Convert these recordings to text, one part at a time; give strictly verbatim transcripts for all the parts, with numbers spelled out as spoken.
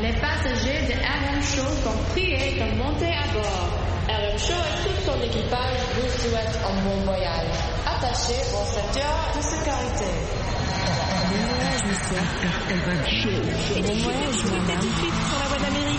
Les passagers de R M Show sont priés de monter à bord. R M Show et tout son équipage vous souhaitent un bon voyage. Attachez vos ceintures de sécurité. Bon voyage, monsieur. R M Show. Bon voyage, madame. Tout de suite sur la voie d'Amérique.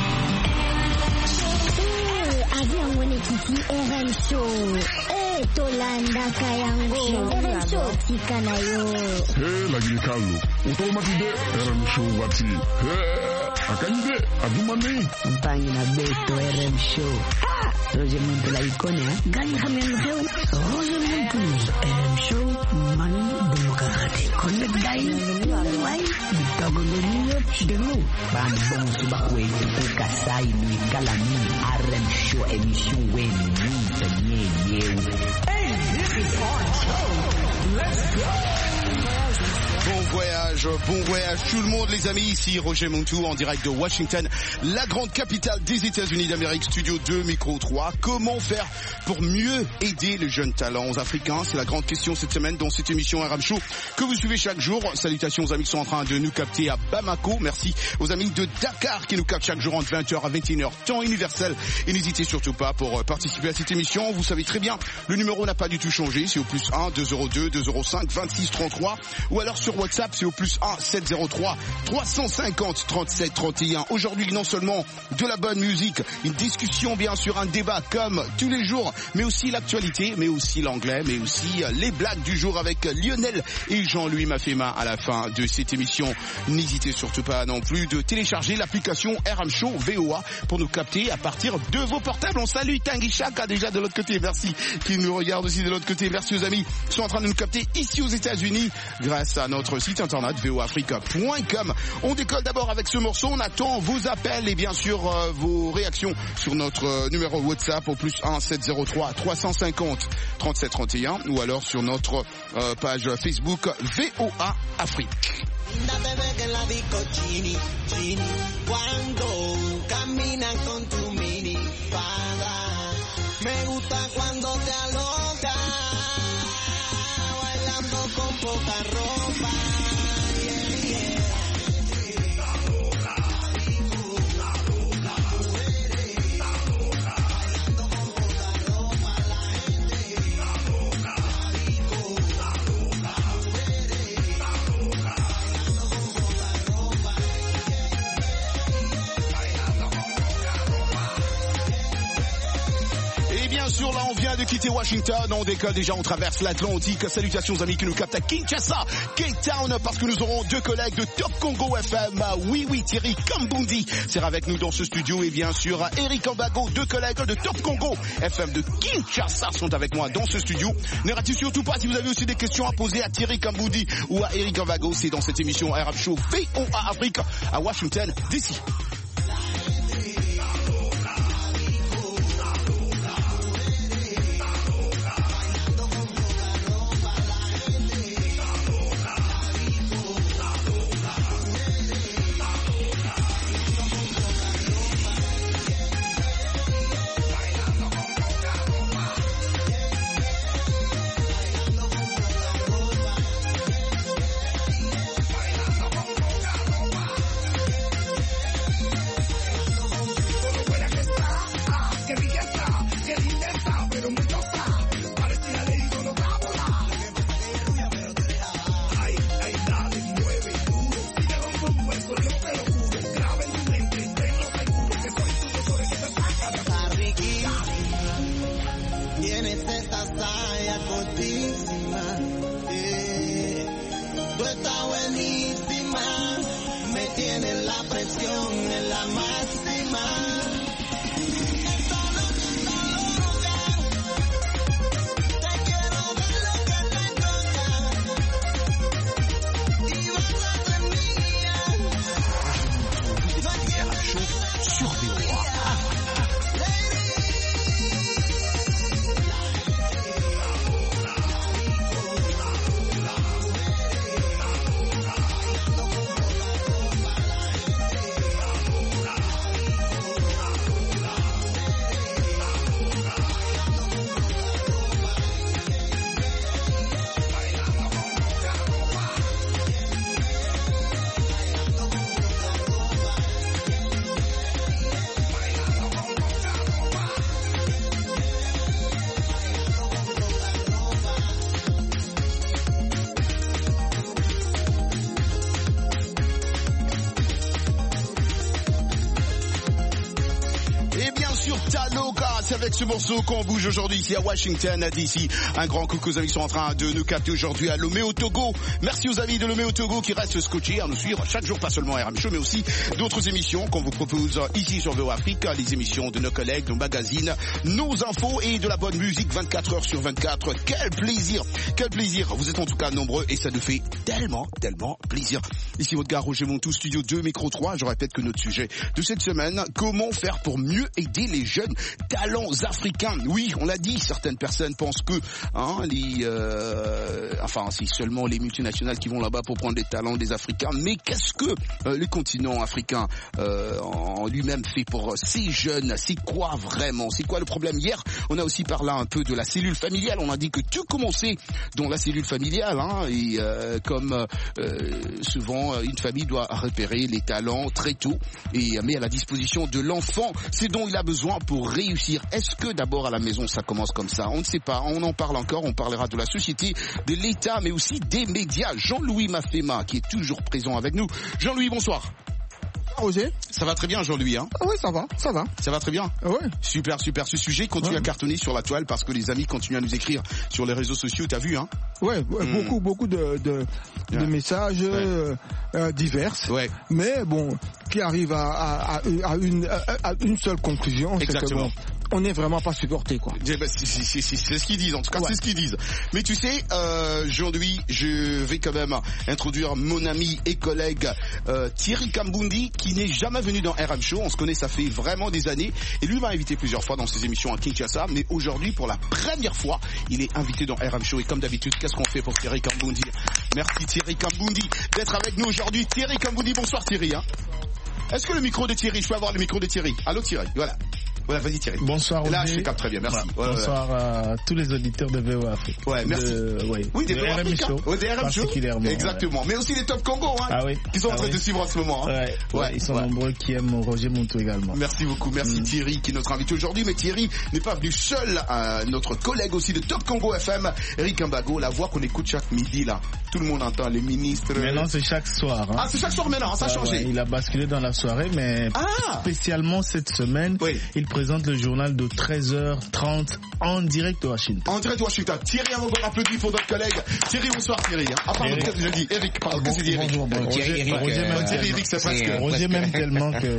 Avion mwenyekiti R M Show. Eh, Tolanda Kayango. R M Show tika nayo. Hey, lagi kalu. Utomatide R M Show wati. Hey, akanje adumani. Mpangi na beto R M Show. Ha! Roger Muntu la ikone ha. Gani khamem heu. Roger Muntu R M Show manu demokrati. Connect dai. Wai. Bitagoloniyo chidemu. Bambon subakwe kuka sai ni kalami R M Show émission when you Hey, this is our show. Let's go. Bon voyage, bon voyage tout le monde les amis, ici Roger Montou en direct de Washington, la grande capitale des États-Unis d'Amérique, studio deux, micro trois. Comment faire pour mieux aider les jeunes talents africains? C'est la grande question cette semaine dans cette émission R M Show que vous suivez chaque jour. Salutations aux amis qui sont en train de nous capter à Bamako. Merci aux amis de Dakar qui nous captent chaque jour entre vingt heures à vingt et une heures, temps universel. Et n'hésitez surtout pas pour participer à cette émission. Vous savez très bien, le numéro n'a pas du tout changé. C'est au plus un, deux zéro deux, deux zéro cinq, vingt-six trente-trois. Ou alors sur WhatsApp, c'est au plus un, sept zéro trois, trois cent cinquante, trente-sept trente et un. Aujourd'hui, non seulement de la bonne musique, une discussion, bien sûr, un débat comme tous les jours, mais aussi l'actualité, mais aussi l'anglais, mais aussi les blagues du jour avec Lionel et Jean-Louis Mafema à la fin de cette émission. N'hésitez surtout pas non plus de télécharger l'application R M Show V O A pour nous capter à partir de vos portables. On salue Tanguy Chaka déjà de l'autre côté, merci, qui nous regarde aussi de l'autre côté. Merci aux amis qui sont en train de nous capter ici aux États-Unis grâce à notre site internet v o africa point com. On décolle d'abord avec ce morceau, on attend vos appels et bien sûr euh, vos réactions sur notre euh, numéro WhatsApp au plus un, sept zéro trois, trois cent cinquante, trente-sept trente et un ou alors sur notre euh, page Facebook V O A Afrique. Bien sûr, là, on vient de quitter Washington, on décolle déjà, on traverse l'Atlantique. Salutations aux amis qui nous captent à Kinshasa, Cape Town, parce que nous aurons deux collègues de Top Congo F M. Oui, oui, Thierry Kambundi sera avec nous dans ce studio et bien sûr, Eric Ambago, deux collègues de Top Congo F M de Kinshasa sont avec moi dans ce studio. Ne ratez surtout pas si vous avez aussi des questions à poser à Thierry Kambundi ou à Eric Ambago, c'est dans cette émission R M Show V O A Afrique à Washington D C. sûr Taloka, c'est avec ce morceau qu'on bouge aujourd'hui ici à Washington D C. Un grand coucou aux amis qui sont en train de nous capter aujourd'hui à Lomé au Togo. Merci aux amis de Lomé au Togo qui restent scotchés à nous suivre chaque jour, pas seulement R M Show mais aussi d'autres émissions qu'on vous propose ici sur V O Afrique, les émissions de nos collègues, nos magazines, nos infos et de la bonne musique vingt-quatre heures sur vingt-quatre. Quel plaisir, quel plaisir. Vous êtes en tout cas nombreux et ça nous fait tellement, tellement plaisir. Ici votre gars Roger Montou, Studio deux, Micro trois. Je répète que notre sujet de cette semaine, comment faire pour mieux aider les jeunes talents africains. Oui, on l'a dit, certaines personnes pensent que hein, les, euh, enfin, c'est seulement les multinationales qui vont là-bas pour prendre des talents des Africains. Mais qu'est-ce que euh, le continent africain euh, en lui-même fait pour ces jeunes? C'est quoi vraiment? C'est quoi le problème? Hier, on a aussi parlé un peu de la cellule familiale. On a dit que tout commençait dans la cellule familiale. Hein, et euh, comme euh, souvent, une famille doit repérer les talents très tôt et met à la disposition de l'enfant ce dont il a besoin pour réussir. Est-ce que d'abord à la maison ça commence comme ça? On ne sait pas, on en parle encore, on parlera de la société, de l'État mais aussi des médias. Jean-Louis Mafema qui est toujours présent avec nous. Jean-Louis, bonsoir. Roger, ça va très bien Jean-Louis hein? Oui, ça va, ça va. Ça va très bien? Oui. Super, super. Ce sujet continue ouais. à cartonner sur la toile parce que les amis continuent à nous écrire sur les réseaux sociaux, t'as vu hein? Ouais, ouais mmh. beaucoup, beaucoup de, de, de ouais. messages ouais. Euh, euh, divers. Ouais. Mais bon, qui arrivent à, à, à, une, à une seule conclusion. Exactement. C'est que bon, on n'est vraiment pas supporté quoi. C'est, c'est, c'est, c'est, c'est ce qu'ils disent en tout cas, ouais. c'est ce qu'ils disent. Mais tu sais, euh, Jean-Louis, je vais quand même introduire mon ami et collègue euh, Thierry Kambundi qui n'est jamais venu dans R M Show. On se connaît, ça fait vraiment des années. Et lui m'a invité plusieurs fois dans ses émissions à Kinshasa. Mais aujourd'hui, pour la première fois, il est invité dans R M Show. Et comme d'habitude, qu'est-ce qu'on fait pour Thierry Kambundi? Merci Thierry Kambundi d'être avec nous aujourd'hui. Thierry Kambundi, bonsoir Thierry. Hein. Est-ce que le micro de Thierry, je peux avoir le micro de Thierry? Allô Thierry, voilà. Voilà, vas-y Thierry. Bonsoir Roger. Là, je capte très bien, merci. Ouais, bonsoir ouais, ouais. à tous les auditeurs de V O Afrique. Ouais, merci. De, ouais, oui, des de R M Show. Ouais, des R M Show. Particulièrement. Exactement. Ouais. Mais aussi les Top Congo, hein. Ah oui. Qui sont ah en train oui. de suivre en ce moment. Hein. Ouais, ouais, ouais, ils sont ouais. nombreux qui aiment Roger Montou également. Merci beaucoup. Merci mm. Thierry qui est notre invité aujourd'hui. Mais Thierry n'est pas venu seul. Euh, notre collègue aussi de Top Congo F M, Eric Mbago, la voix qu'on écoute chaque midi là. Tout le monde entend les ministres. Maintenant, c'est chaque soir. Hein. Ah, c'est chaque soir maintenant, ça a changé. Ouais, il a basculé dans la soirée, mais ah. spécialement cette semaine, oui. il présente le journal de treize heures trente en direct de Washington. En direct de Washington. Thierry, un encore applaudi pour notre collègue. Thierry, bonsoir Thierry. Hein. Ah, pardon, peut-être que je dis Eric. Pardon, bon, que c'est dit Eric. Bonjour, bon, Thierry, Eric. Roger, euh, même, Thierry, Eric, c'est presque. Roger même tellement que.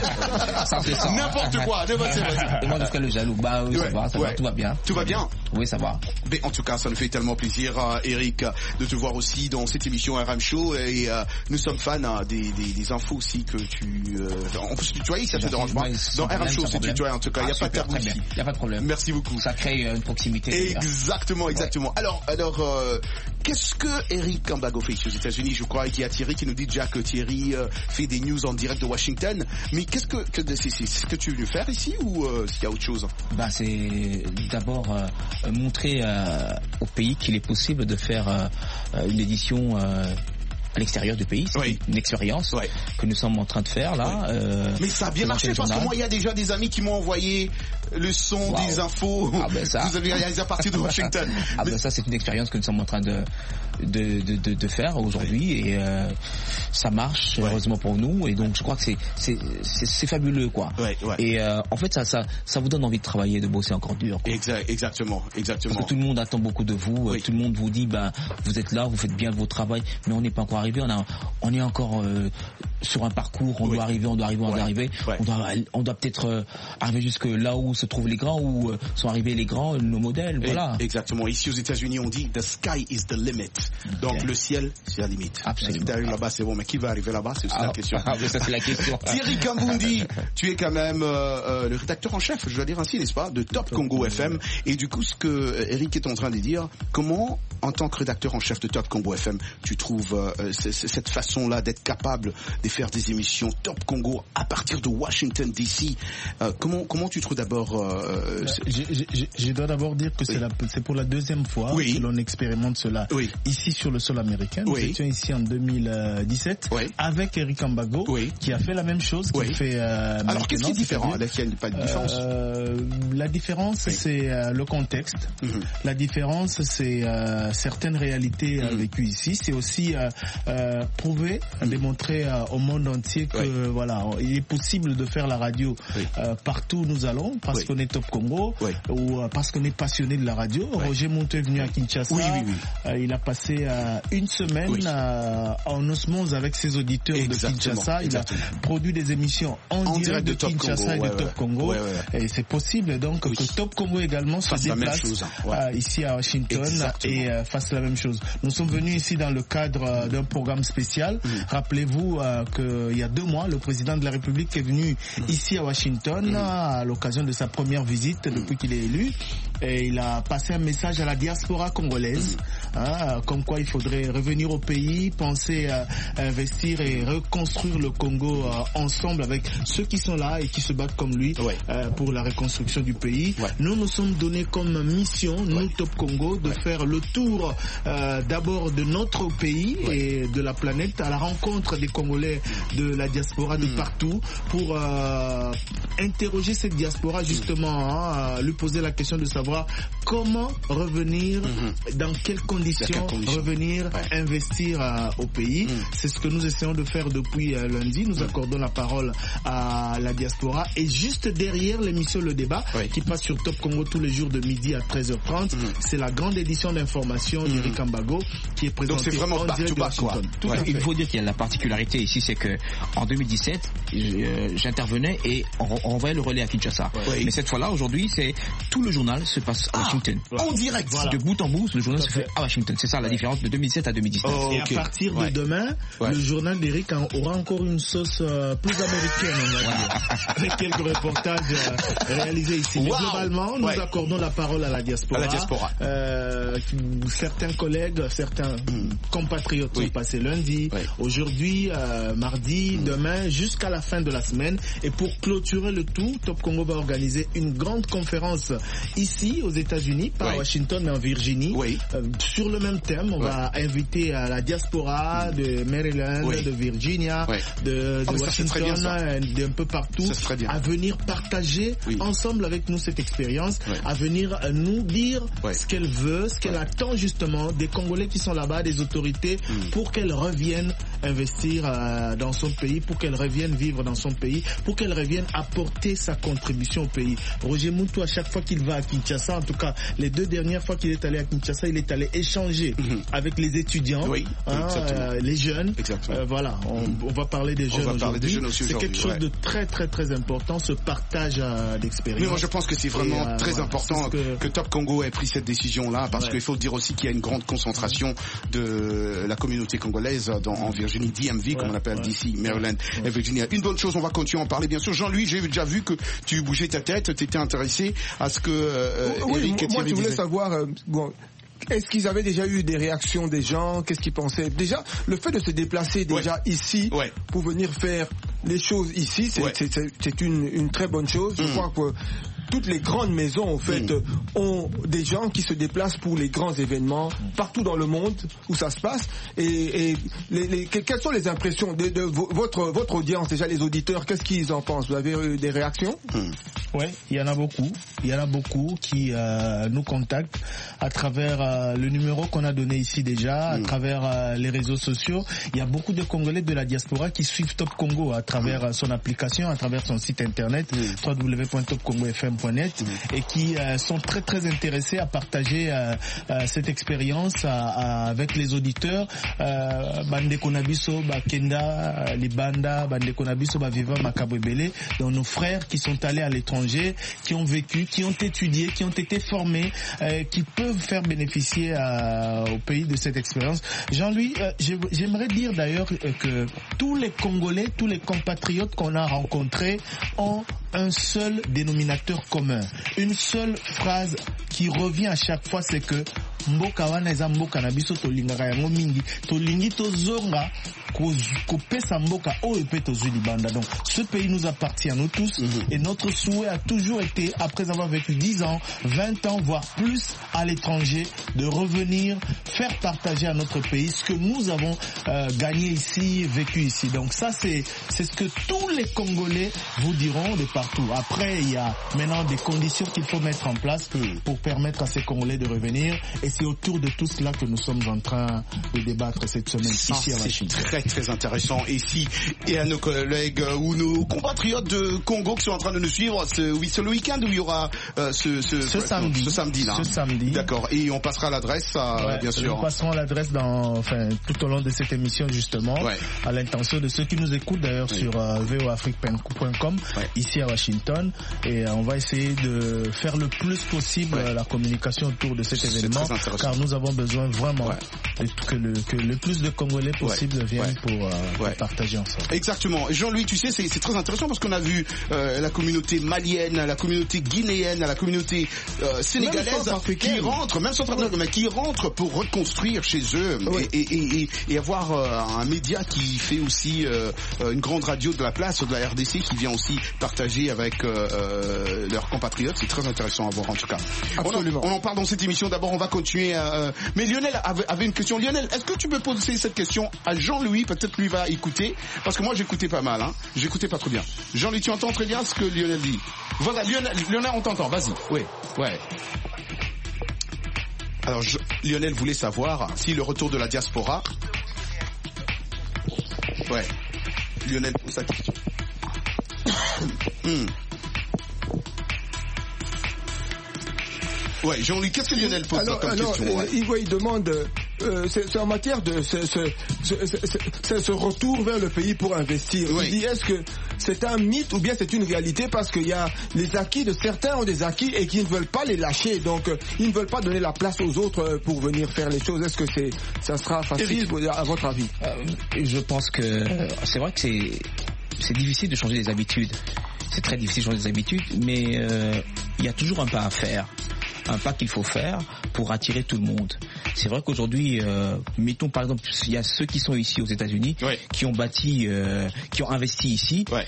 Ça fait ça. N'importe quoi. Demande jusqu'à le jaloux. Bah oui, ça va, ça va, tout va bien. Tout va bien? Oui, ça va. Mais en tout cas, ça nous fait tellement plaisir, Eric, de te voir aussi dans cette émission R M Show. Et euh, nous sommes fans hein, des, des, des infos aussi que tu. Euh, on peut se tutoyer, ça te dérange pas. Dans R M Show, c'est tutoyer en tout cas. Il n'y a pas de tabou ici. Il n'y a pas de problème. Merci beaucoup. Ça crée une proximité. Exactement, exactement. Ouais. Alors, alors, euh, qu'est-ce que Eric Mbago fait aux États-Unis, je crois, et qu'il y a Thierry qui nous dit déjà que Thierry euh, fait des news en direct de Washington. Mais qu'est-ce que, que c'est, c'est ce que tu veux faire ici ou euh, s'il y a autre chose? Bah, c'est d'abord euh, montrer euh, au pays qu'il est possible de faire euh, une édition. Euh, à l'extérieur du pays, c'est oui. une expérience oui. que nous sommes en train de faire là. Oui. Euh, Mais ça a bien marché parce que moi il y a déjà des amis qui m'ont envoyé le son wow. des infos. Ah ben ça. Vous avez réalisé à partir de Washington. Ah ben ça c'est une expérience que nous sommes en train de de de de, de faire aujourd'hui oui. et euh, ça marche ouais. heureusement pour nous et donc je crois que c'est c'est c'est, c'est fabuleux quoi. Ouais, ouais. Et euh, en fait ça ça ça vous donne envie de travailler, de bosser encore dur. Quoi. Exact, exactement, exactement. Parce que tout le monde attend beaucoup de vous, oui. tout le monde vous dit ben vous êtes là, vous faites bien votre travail, mais on n'est pas encore arrivé, on a on est encore euh, sur un parcours, on oui. doit arriver, on doit arriver, on ouais. doit arriver, ouais. on doit on doit peut-être euh, arriver jusque là où se trouvent les grands, où euh, sont arrivés les grands, nos modèles, et voilà. Exactement. Ici aux États-Unis, on dit the sky is the limit. Donc okay. le ciel, c'est la limite. Absolument. Si tu arrives là-bas, c'est bon, mais qui va arriver là-bas, c'est aussi ah, la question. Ah, mais ça c'est la question. Thierry Kambundi, tu es quand même euh, euh, le rédacteur en chef, je dois dire ainsi, n'est-ce pas, de Top Congo F M. Et du coup, ce que Eric est en train de dire, comment, en tant que rédacteur en chef de Top Congo F M, tu trouves euh, c- c- cette façon-là d'être capable de faire des émissions Top Congo à partir de Washington D C. Euh, comment comment tu trouves d'abord euh, je, je, je, je dois d'abord dire que oui. c'est, la, c'est pour la deuxième fois oui. que l'on expérimente cela oui. ici sur le sol américain. Nous oui. étions ici en deux mille dix-sept oui. avec Eric Mbago oui. qui a fait la même chose qu'il oui. fait euh, alors qu'est-ce qui est différent? Il n'y a pas de différence. Euh, la différence oui. c'est euh, le contexte. Mm-hmm. La différence c'est euh, certaines réalités mm-hmm. vécues ici. C'est aussi euh, euh, prouver, mm-hmm. démontrer euh, au monde entier que oui. voilà, il est possible de faire la radio oui. euh, partout où nous allons parce oui. qu'on est Top Congo oui. ou euh, parce qu'on est passionné de la radio. Oui. Roger Mountou est venu à Kinshasa. Oui, oui, oui. Euh, il a passé euh, une semaine oui. euh, en osmose avec ses auditeurs exactement, de Kinshasa. Il exactement. a produit des émissions en, en direct, direct de, de Kinshasa Congo, et de ouais, Top ouais. Congo. Ouais, ouais. Et c'est possible donc oui. que Top Congo également se fasse déplace chose, hein. ouais. euh, ici à Washington exactement. et euh, fasse la même chose. Nous sommes venus ici dans le cadre euh, d'un programme spécial. Mmh. Rappelez-vous euh, qu'il y a deux mois, le président de la République est venu mmh. ici à Washington mmh. à l'occasion de sa première visite mmh. depuis qu'il est élu. Et il a passé un message à la diaspora congolaise, mmh. hein, comme quoi il faudrait revenir au pays, penser à investir et reconstruire le Congo euh, ensemble avec ceux qui sont là et qui se battent comme lui ouais. euh, pour la reconstruction du pays. Ouais. Nous nous sommes donnés comme mission, nous ouais. Top Congo, de ouais. faire le tour euh, d'abord de notre pays ouais. et de la planète à la rencontre des Congolais de la diaspora de mmh. partout pour euh, interroger cette diaspora justement, hein, lui poser la question de savoir comment revenir, mmh. dans quelles conditions, quelle condition. revenir ouais. investir euh, au pays. Mmh. C'est ce que nous essayons de faire depuis euh, lundi. Nous mmh. accordons la parole à la diaspora et juste derrière l'émission Le Débat oui. qui passe sur Top Congo tous les jours de midi à treize heures trente, mmh. c'est la grande édition d'information mmh. d'Eric Ambago qui est présentée. Donc c'est vraiment back to back quoi. Tout ouais. Il faut dire qu'il y a la particularité ici, c'est que en deux mille dix-sept, euh, j'intervenais et on, on envoyait le relais à Kinshasa. Ouais. Mais cette fois-là, aujourd'hui, c'est tout le journal se passe à ah, Washington. En direct. Voilà. De bout en bout, le journal se fait à Washington. C'est ça la ouais. différence de deux mille dix-sept à deux mille dix-neuf. Oh, et okay. à partir de ouais. demain, ouais. le journal d'Eric aura encore une sauce euh, plus américaine, on va dire, avec quelques reportages euh, réalisés ici. Wow. Mais globalement, nous ouais. accordons la parole à la diaspora. À la diaspora. Euh, certains collègues, certains mm. compatriotes oui. sont passés lundi, ouais. aujourd'hui, euh, mardi, mm. demain, jusqu'à la fin de la semaine. Et pour clôturer le tout, Top Congo va organiser une grande conférence ici aux États-Unis, pas ouais. à Washington mais en Virginie, oui. euh, sur le même thème. On ouais. va inviter à la diaspora de Maryland, oui. de Virginia, oui. de, de oh, Washington, d'un peu partout, à venir partager oui. ensemble avec nous cette expérience, oui. à venir nous dire oui. ce qu'elle veut, ce qu'elle oui. attend justement des Congolais qui sont là-bas, des autorités, mm. pour qu'elles reviennent investir euh, dans son pays, pour qu'elles reviennent vivre dans son pays, pour qu'elles reviennent apporter sa contribution au pays. Roger Mountou, à chaque fois qu'il va à Kinshasa, en tout cas les deux dernières fois qu'il est allé à Kinshasa, il est allé échanger mm-hmm. avec les étudiants, oui, hein, euh, les jeunes. Euh, voilà, on, mm. on va parler des jeunes aujourd'hui. C'est quelque chose ouais. de très très très important, ce partage euh, d'expérience. Mais moi je pense que c'est vraiment et, euh, très voilà, important que... que Top Congo ait pris cette décision-là, parce ouais. qu'il faut dire aussi qu'il y a une grande concentration de la communauté congolaise dans, en Virginie, D M V ouais, comme on appelle ouais. d'ici, Maryland ouais. et Virginia. Une bonne chose, on va continuer à en parler bien sûr. Jean-Louis, j'ai déjà vu que tu bougeais ta tête, tu étais intéressé à ce que euh, oui, Eric et moi je voulais disait. savoir euh, bon, est-ce qu'ils avaient déjà eu des réactions des gens? Qu'est-ce qu'ils pensaient? Déjà, le fait de se déplacer déjà ouais. ici ouais. pour venir faire les choses ici, c'est, ouais. c'est, c'est, c'est une, une très bonne chose. Mmh. Je crois que toutes les grandes maisons, en fait, mmh. ont des gens qui se déplacent pour les grands événements partout dans le monde où ça se passe. Et, et les, les, quelles sont les impressions de, de votre, votre audience, déjà les auditeurs? Qu'est-ce qu'ils en pensent? Vous avez eu des réactions? mmh. Oui, il y en a beaucoup. Il y en a beaucoup qui euh, nous contactent à travers euh, le numéro qu'on a donné ici déjà, à mmh. travers euh, les réseaux sociaux. Il y a beaucoup de Congolais de la diaspora qui suivent Top Congo à travers mmh. son application, à travers son site internet mmh. w w w point top congo f m point net mmh. et qui euh, sont très très intéressés à partager euh, euh, cette expérience à, à, avec les auditeurs. Euh, Bande Konabiso, Bakenda, Libanda, Bande Konabiso, Baviva, Makabwebele, donc nos frères qui sont allés à l'étranger, qui ont vécu, qui ont étudié, qui ont été formés, euh, qui peuvent faire bénéficier euh, au pays de cette expérience. Jean-Louis, euh, j'aimerais dire d'ailleurs euh, que tous les Congolais, tous les compatriotes qu'on a rencontrés ont un seul dénominateur commun. Une seule phrase qui revient à chaque fois, c'est que mboka wana eza mboka na biso tolingaka yango mingi tolingi tozonga kopesa mboka oyo pe tozwi libanda. Donc ce pays nous appartient à nous tous mm-hmm. et notre souhait a toujours été, après avoir vécu dix ans, vingt ans, voire plus à l'étranger, de revenir faire partager à notre pays ce que nous avons euh, gagné ici, vécu ici. Donc ça c'est c'est ce que tous les Congolais vous diront de partout. Après il y a maintenant des conditions qu'il faut mettre en place mm. pour permettre à ces Congolais de revenir, et c'est autour de tout cela que nous sommes en train de débattre cette semaine Ça, ici à Washington. C'est très très intéressant. Et si et à nos collègues ou nos compatriotes de Congo qui sont en train de nous suivre, ce, oui, c'est le week-end où il y aura euh, ce, ce, ce samedi, ce samedi là. Ce samedi. D'accord. Et on passera l'adresse, à, ouais, bien sûr. Nous passerons l'adresse dans, enfin, tout au long de cette émission justement, ouais. à l'intention de ceux qui nous écoutent d'ailleurs oui. sur euh, v o afrique point com ouais. ici à Washington. Et euh, on va essayer de faire le plus possible ouais. la communication autour de cet c'est événement, car nous avons besoin vraiment ouais. de, que, le, que le plus de Congolais possible ouais. viennent ouais. Pour, euh, ouais. pour partager ensemble. Exactement. Jean-Louis, tu sais, c'est, c'est très intéressant parce qu'on a vu euh, la communauté malienne, la communauté guinéenne, la communauté euh, sénégalaise qui rentrent, même centrafricaine, mais qui rentrent pour reconstruire chez eux oui. et, et, et, et avoir euh, un média qui fait aussi euh, une grande radio de la place, de la R D C, qui vient aussi partager avec euh, leurs compatriotes. C'est très intéressant à voir en tout cas. Absolument. On en, on en parle dans cette émission. D'abord, on va continuer. Euh, mais Lionel avait, avait une question. Lionel, est-ce que tu peux poser cette question à Jean-Louis? Peut-être lui va écouter, parce que moi j'écoutais pas mal. Hein. J'écoutais pas trop bien. Jean-Louis, tu entends très bien ce que Lionel dit? Voilà, Lionel, Lionel on t'entend. Vas-y. Oui, ouais. Alors, je, Lionel voulait savoir si le retour de la diaspora... Ouais. Lionel pose sa question. hmm. Ouais, Jean-Louis, qu'est-ce que Lionel pose alors, comme alors, question ouais. il, ouais, il demande, euh, c'est, c'est en matière de ce, ce, ce, ce, ce retour vers le pays pour investir. Oui. Il dit, est-ce que c'est un mythe ou bien c'est une réalité, parce qu'il y a les acquis de certains ont des acquis et qui ne veulent pas les lâcher, donc euh, ils ne veulent pas donner la place aux autres pour venir faire les choses. Est-ce que c'est, ça sera facile à votre avis? euh, Je pense que euh, c'est vrai que c'est, c'est difficile de changer des habitudes. C'est très difficile de changer des habitudes, mais euh, il y a toujours un pas à faire. Un pas qu'il faut faire pour attirer tout le monde. C'est vrai qu'aujourd'hui, euh, mettons par exemple, il y a ceux qui sont ici aux États-Unis, ouais. qui ont bâti, euh, qui ont investi ici, ouais.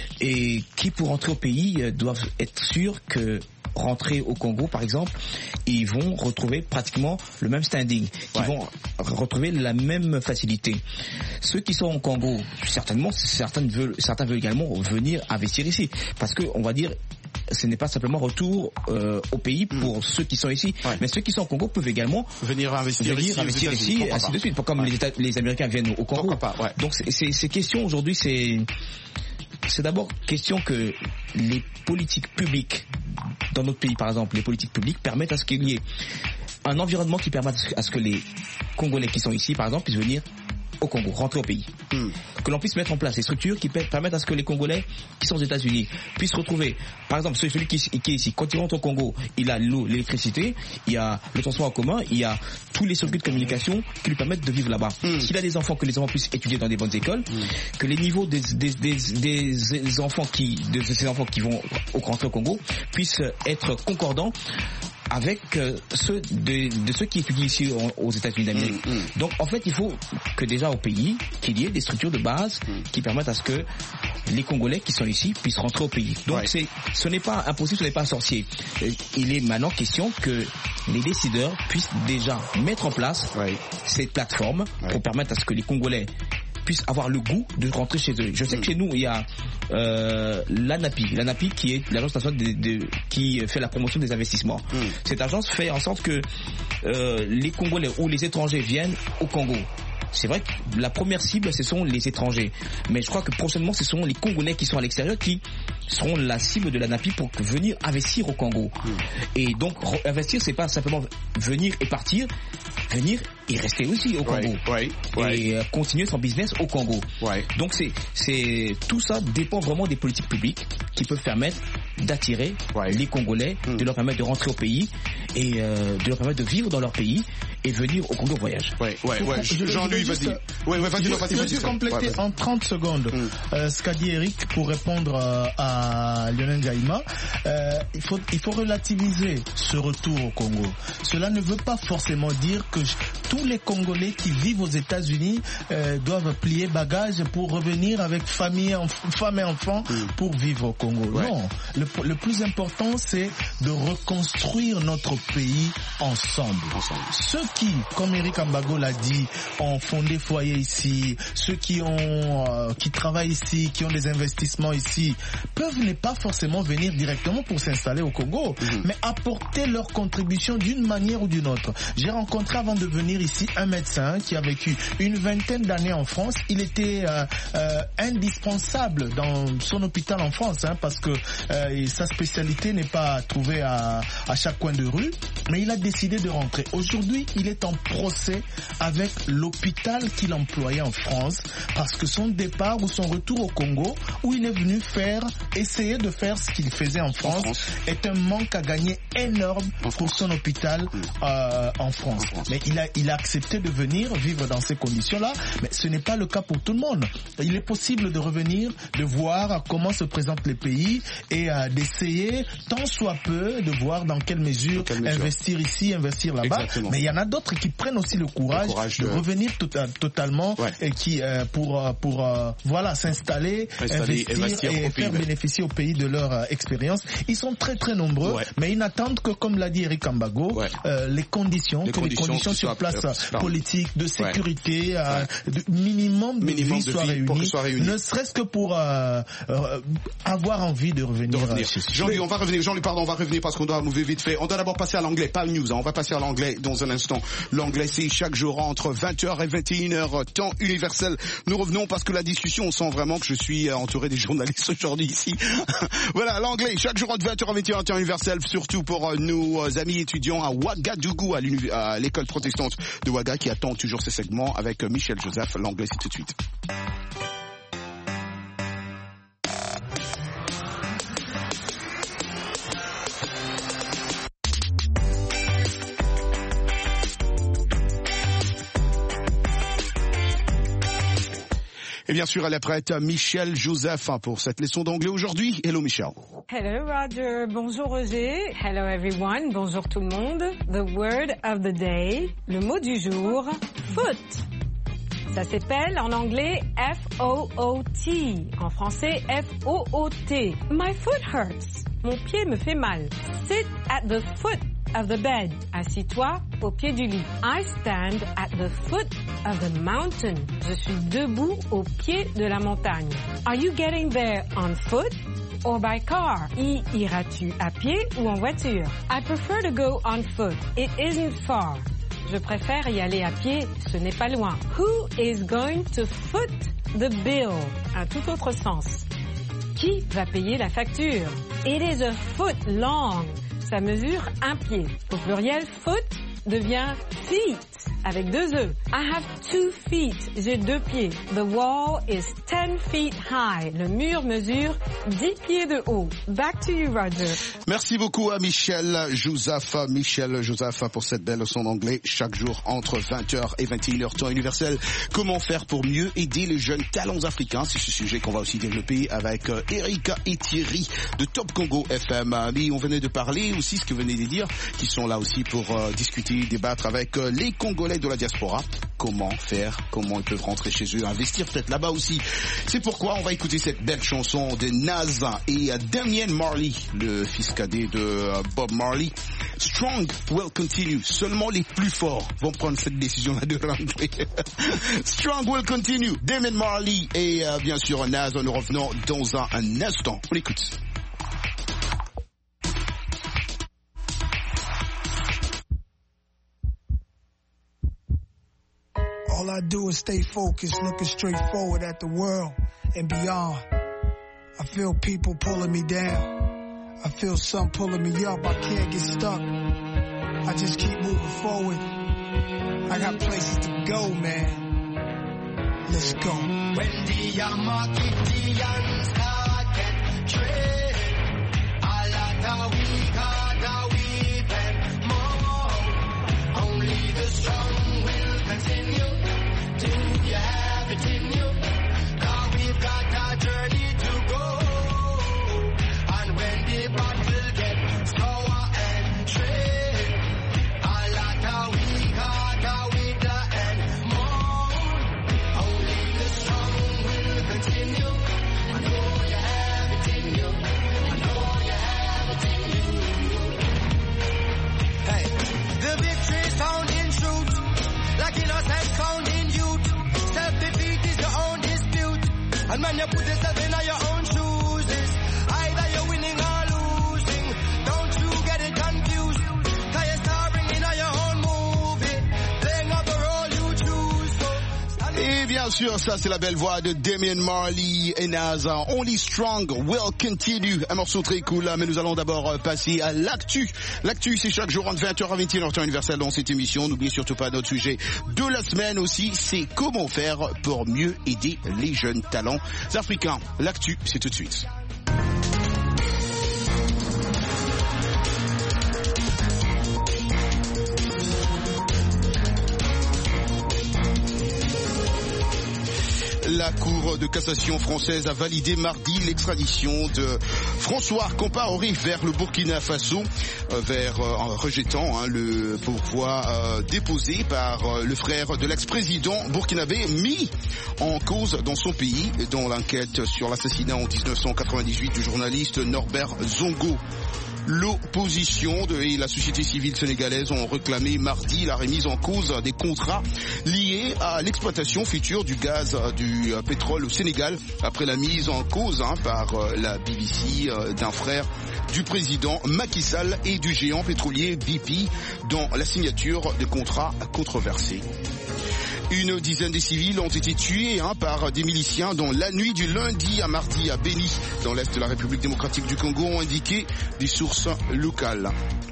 et qui pour entrer au pays euh, doivent être sûrs que rentrer au Congo par exemple, ils vont retrouver pratiquement le même standing, ils ouais. vont retrouver la même facilité. Ceux qui sont au Congo, certainement, certains veulent, certains veulent également venir investir ici, parce que on va dire, ce n'est pas simplement retour euh, au pays pour mmh. ceux qui sont ici, ouais. mais ceux qui sont au Congo peuvent également venir investir venir ici, investir ici, et ainsi de suite, comme ouais. les, États, les Américains viennent au Congo. Pas, ouais. Donc c'est, c'est, ces questions aujourd'hui, c'est c'est d'abord question que les politiques publiques dans notre pays, par exemple, les politiques publiques permettent à ce qu'il y ait un environnement qui permette à ce que les Congolais qui sont ici, par exemple, puissent venir au Congo, rentrer au pays. Mm. Que l'on puisse mettre en place des structures qui permettent à ce que les Congolais qui sont aux États-Unis puissent retrouver, par exemple, celui qui, qui est ici, quand il rentre au Congo, il a l'eau, l'électricité, il y a le transport en commun, il y a tous les circuits de communication qui lui permettent de vivre là-bas. Mm. S'il a des enfants, que les enfants puissent étudier dans des bonnes écoles, mm. que les niveaux des, des, des, des enfants qui, de ces enfants qui vont rentrer au Congo puissent être concordants avec euh, ceux de, de ceux qui étudient ici aux États-Unis d'Amérique. Mmh, mmh. Donc en fait, il faut que déjà au pays, qu'il y ait des structures de base mmh. qui permettent à ce que les Congolais qui sont ici puissent rentrer au pays. Donc ouais. c'est, ce n'est pas impossible, ce n'est pas sorcier. Il est maintenant question que les décideurs puissent déjà mettre en place ouais. cette plateforme ouais. pour permettre à ce que les Congolais puissent avoir le goût de rentrer chez eux. Je sais mmh. que chez nous, il y a euh, l'ANAPI, l'ANAPI qui est l'agence nationale de, de, qui fait la promotion des investissements. Mmh. Cette agence fait en sorte que euh, les Congolais ou les étrangers viennent au Congo. C'est vrai que la première cible, ce sont les étrangers. Mais je crois que prochainement, ce sont les Congolais qui sont à l'extérieur qui seront la cible de l'ANAPI pour venir investir au Congo. Mmh. Et donc, investir, c'est pas simplement venir et partir, venir et rester aussi au Congo. Ouais, ouais, ouais. Et euh, continuer son business au Congo. Ouais. Donc, c'est, c'est, tout ça dépend vraiment des politiques publiques qui peuvent permettre d'attirer ouais. les Congolais, mmh. de leur permettre de rentrer au pays et euh, de leur permettre de vivre dans leur pays et venir au Congo en voyage. Ouais, ouais, ouais. Jean-Louis, vas-y. Ouais, ouais, vas-y, je, non, vas-y, je vas-y. Je vais compléter ouais, en trente secondes mm. euh, ce qu'a dit Eric pour répondre euh, à Lionel Gaïma. Euh, il faut, il faut relativiser ce retour au Congo. Cela ne veut pas forcément dire que je, tous les Congolais qui vivent aux États-Unis euh, doivent plier bagages pour revenir avec famille, enf- femme et enfants mm. pour vivre au Congo. Ouais. Non. Le le, le plus important, c'est de reconstruire notre pays ensemble. ensemble. Ceux qui, comme Eric Ambago l'a dit, ont fondé foyer ici, ceux qui ont, euh, qui travaillent ici, qui ont des investissements ici, peuvent ne pas forcément venir directement pour s'installer au Congo, mmh. mais apporter leur contribution d'une manière ou d'une autre. J'ai rencontré avant de venir ici un médecin qui a vécu une vingtaine d'années en France. Il était euh, euh, indispensable dans son hôpital en France, hein, parce que euh, sa spécialité n'est pas trouvée à, à chaque coin de rue, mais il a décidé de rentrer. Aujourd'hui, il est en procès avec l'hôpital qu'il employait en France, parce que son départ ou son retour au Congo, où il est venu faire, essayer de faire ce qu'il faisait en France, en France. est un manque à gagner énorme pour son hôpital euh, en France. En France. Mais il a, il a accepté de venir vivre dans ces conditions-là, mais ce n'est pas le cas pour tout le monde. Il est possible de revenir, de voir comment se présentent les pays et euh, d'essayer, tant soit peu, de voir dans quelle mesure, quelle mesure. investir ici, investir là-bas. Exactement. Mais il y en a d'autres qui prennent aussi le courage, le courage de... de revenir tout, euh, totalement ouais. et qui euh, pour euh, pour euh, voilà s'installer, investir, investir et faire pays, bénéficier au pays de leur euh, expérience. Ils sont très très nombreux, ouais. mais ils n'attendent que, comme l'a dit Eric Ambago, ouais. euh, les conditions, les que conditions, les conditions sur place euh, politiques, de sécurité, ouais. euh, de minimum de minimum vie de soient, vie réunies, soient réunies, ne serait-ce que pour euh, euh, avoir envie de revenir. De revenir. Euh, Jean-Louis, on va revenir. Jean-Louis, pardon, on va revenir parce qu'on doit mouver vite fait. On doit d'abord passer à l'anglais, pas le news. Hein. On va passer à l'anglais dans un instant. L'anglais, c'est chaque jour entre vingt heures et vingt et une heures, temps universel. Nous revenons parce que la discussion, on sent vraiment que je suis entouré des journalistes aujourd'hui ici. Voilà, l'anglais, chaque jour entre vingt heures et vingt et une heures, temps universel, surtout pour nos amis étudiants à Ouagadougou, à l'école protestante de Ouaga, qui attend toujours ces segments avec Michel Joseph. L'anglais, c'est tout de suite. Et bien sûr, elle est prête, Michel Joseph, pour cette leçon d'anglais aujourd'hui. Hello Michel. Hello Roger, bonjour Roger. Hello everyone, bonjour tout le monde. The word of the day, le mot du jour, foot. Ça s'appelle en anglais F O O T, en français F O O T. My foot hurts. Mon pied me fait mal. Sit at the foot of the bed. Assis-toi au pied du lit. I stand at the foot of the mountain. Je suis debout au pied de la montagne. Are you getting there on foot or by car? Y iras-tu à pied ou en voiture? I prefer to go on foot. It isn't far. Je préfère y aller à pied, ce n'est pas loin. Who is going to foot the bill? Un tout autre sens. Qui va payer la facture? It is a foot long. Ça mesure un pied. Au pluriel, foot devient feet avec deux E. I have two feet. J'ai deux pieds. The wall is ten feet high. Le mur mesure dix pieds de haut. Back to you, Roger. Merci beaucoup à Michel Joseph. Michel Joseph pour cette belle leçon d'anglais chaque jour entre vingt heures et vingt et une heures temps universel. Comment faire pour mieux aider les jeunes talents africains? C'est ce sujet qu'on va aussi développer avec Eric et Thierry de Top Congo F M. Mais on venait de parler aussi, ce que vous venez de dire, qui sont là aussi pour euh, discuter, débattre avec euh, les Congolais de la diaspora. Comment faire, comment ils peuvent rentrer chez eux, investir peut-être là-bas aussi. C'est pourquoi on va écouter cette belle chanson de Nas et uh, Damian Marley, le fils cadet de uh, Bob Marley. Strong will continue. Seulement les plus forts vont prendre cette décision-là de rentrer. Strong will continue. Damian Marley et uh, bien sûr Nas. Nous revenons dans un, un instant. On écoute. All I do is stay focused, looking straight forward at the world and beyond. I feel people pulling me down. I feel some pulling me up. I can't get stuck. I just keep moving forward. I got places to go, man. Let's go. When the Yamakitians started trade, all of the we got the weeping more. Only the strong will continue. Do you have it in you? Cause we've got a journey to go. And when the battle gets sour and trade, a lot of we got a wither and more. Only the strong will continue. And Bien sûr, ça c'est la belle voix de Damian Marley et Nas. Only Strong Will Continue. Un morceau très cool là, mais nous allons d'abord passer à l'actu. L'actu, c'est chaque jour entre vingt heures à vingt et une heures temps universel dans cette émission. N'oubliez surtout pas notre sujet de la semaine aussi, c'est comment faire pour mieux aider les jeunes talents africains. L'actu, c'est tout de suite. La Cour de cassation française a validé mardi l'extradition de François Compaoré vers le Burkina Faso, euh, vers euh, en rejetant hein, le pourvoi euh, déposé par euh, le frère de l'ex-président burkinabé mis en cause dans son pays dans l'enquête sur l'assassinat en dix-neuf cent quatre-vingt-dix-huit du journaliste Norbert Zongo. L'opposition et la société civile sénégalaise ont réclamé mardi la remise en cause des contrats liés à l'exploitation future du gaz, du pétrole au Sénégal, après la mise en cause hein, par la B B C d'un frère du président Macky Sall et du géant pétrolier B P dans la signature de contrats controversés. Une dizaine de civils ont été tués hein, par des miliciens dans la nuit du lundi à mardi à Béni, dans l'est de la République démocratique du Congo, ont indiqué des sources locales.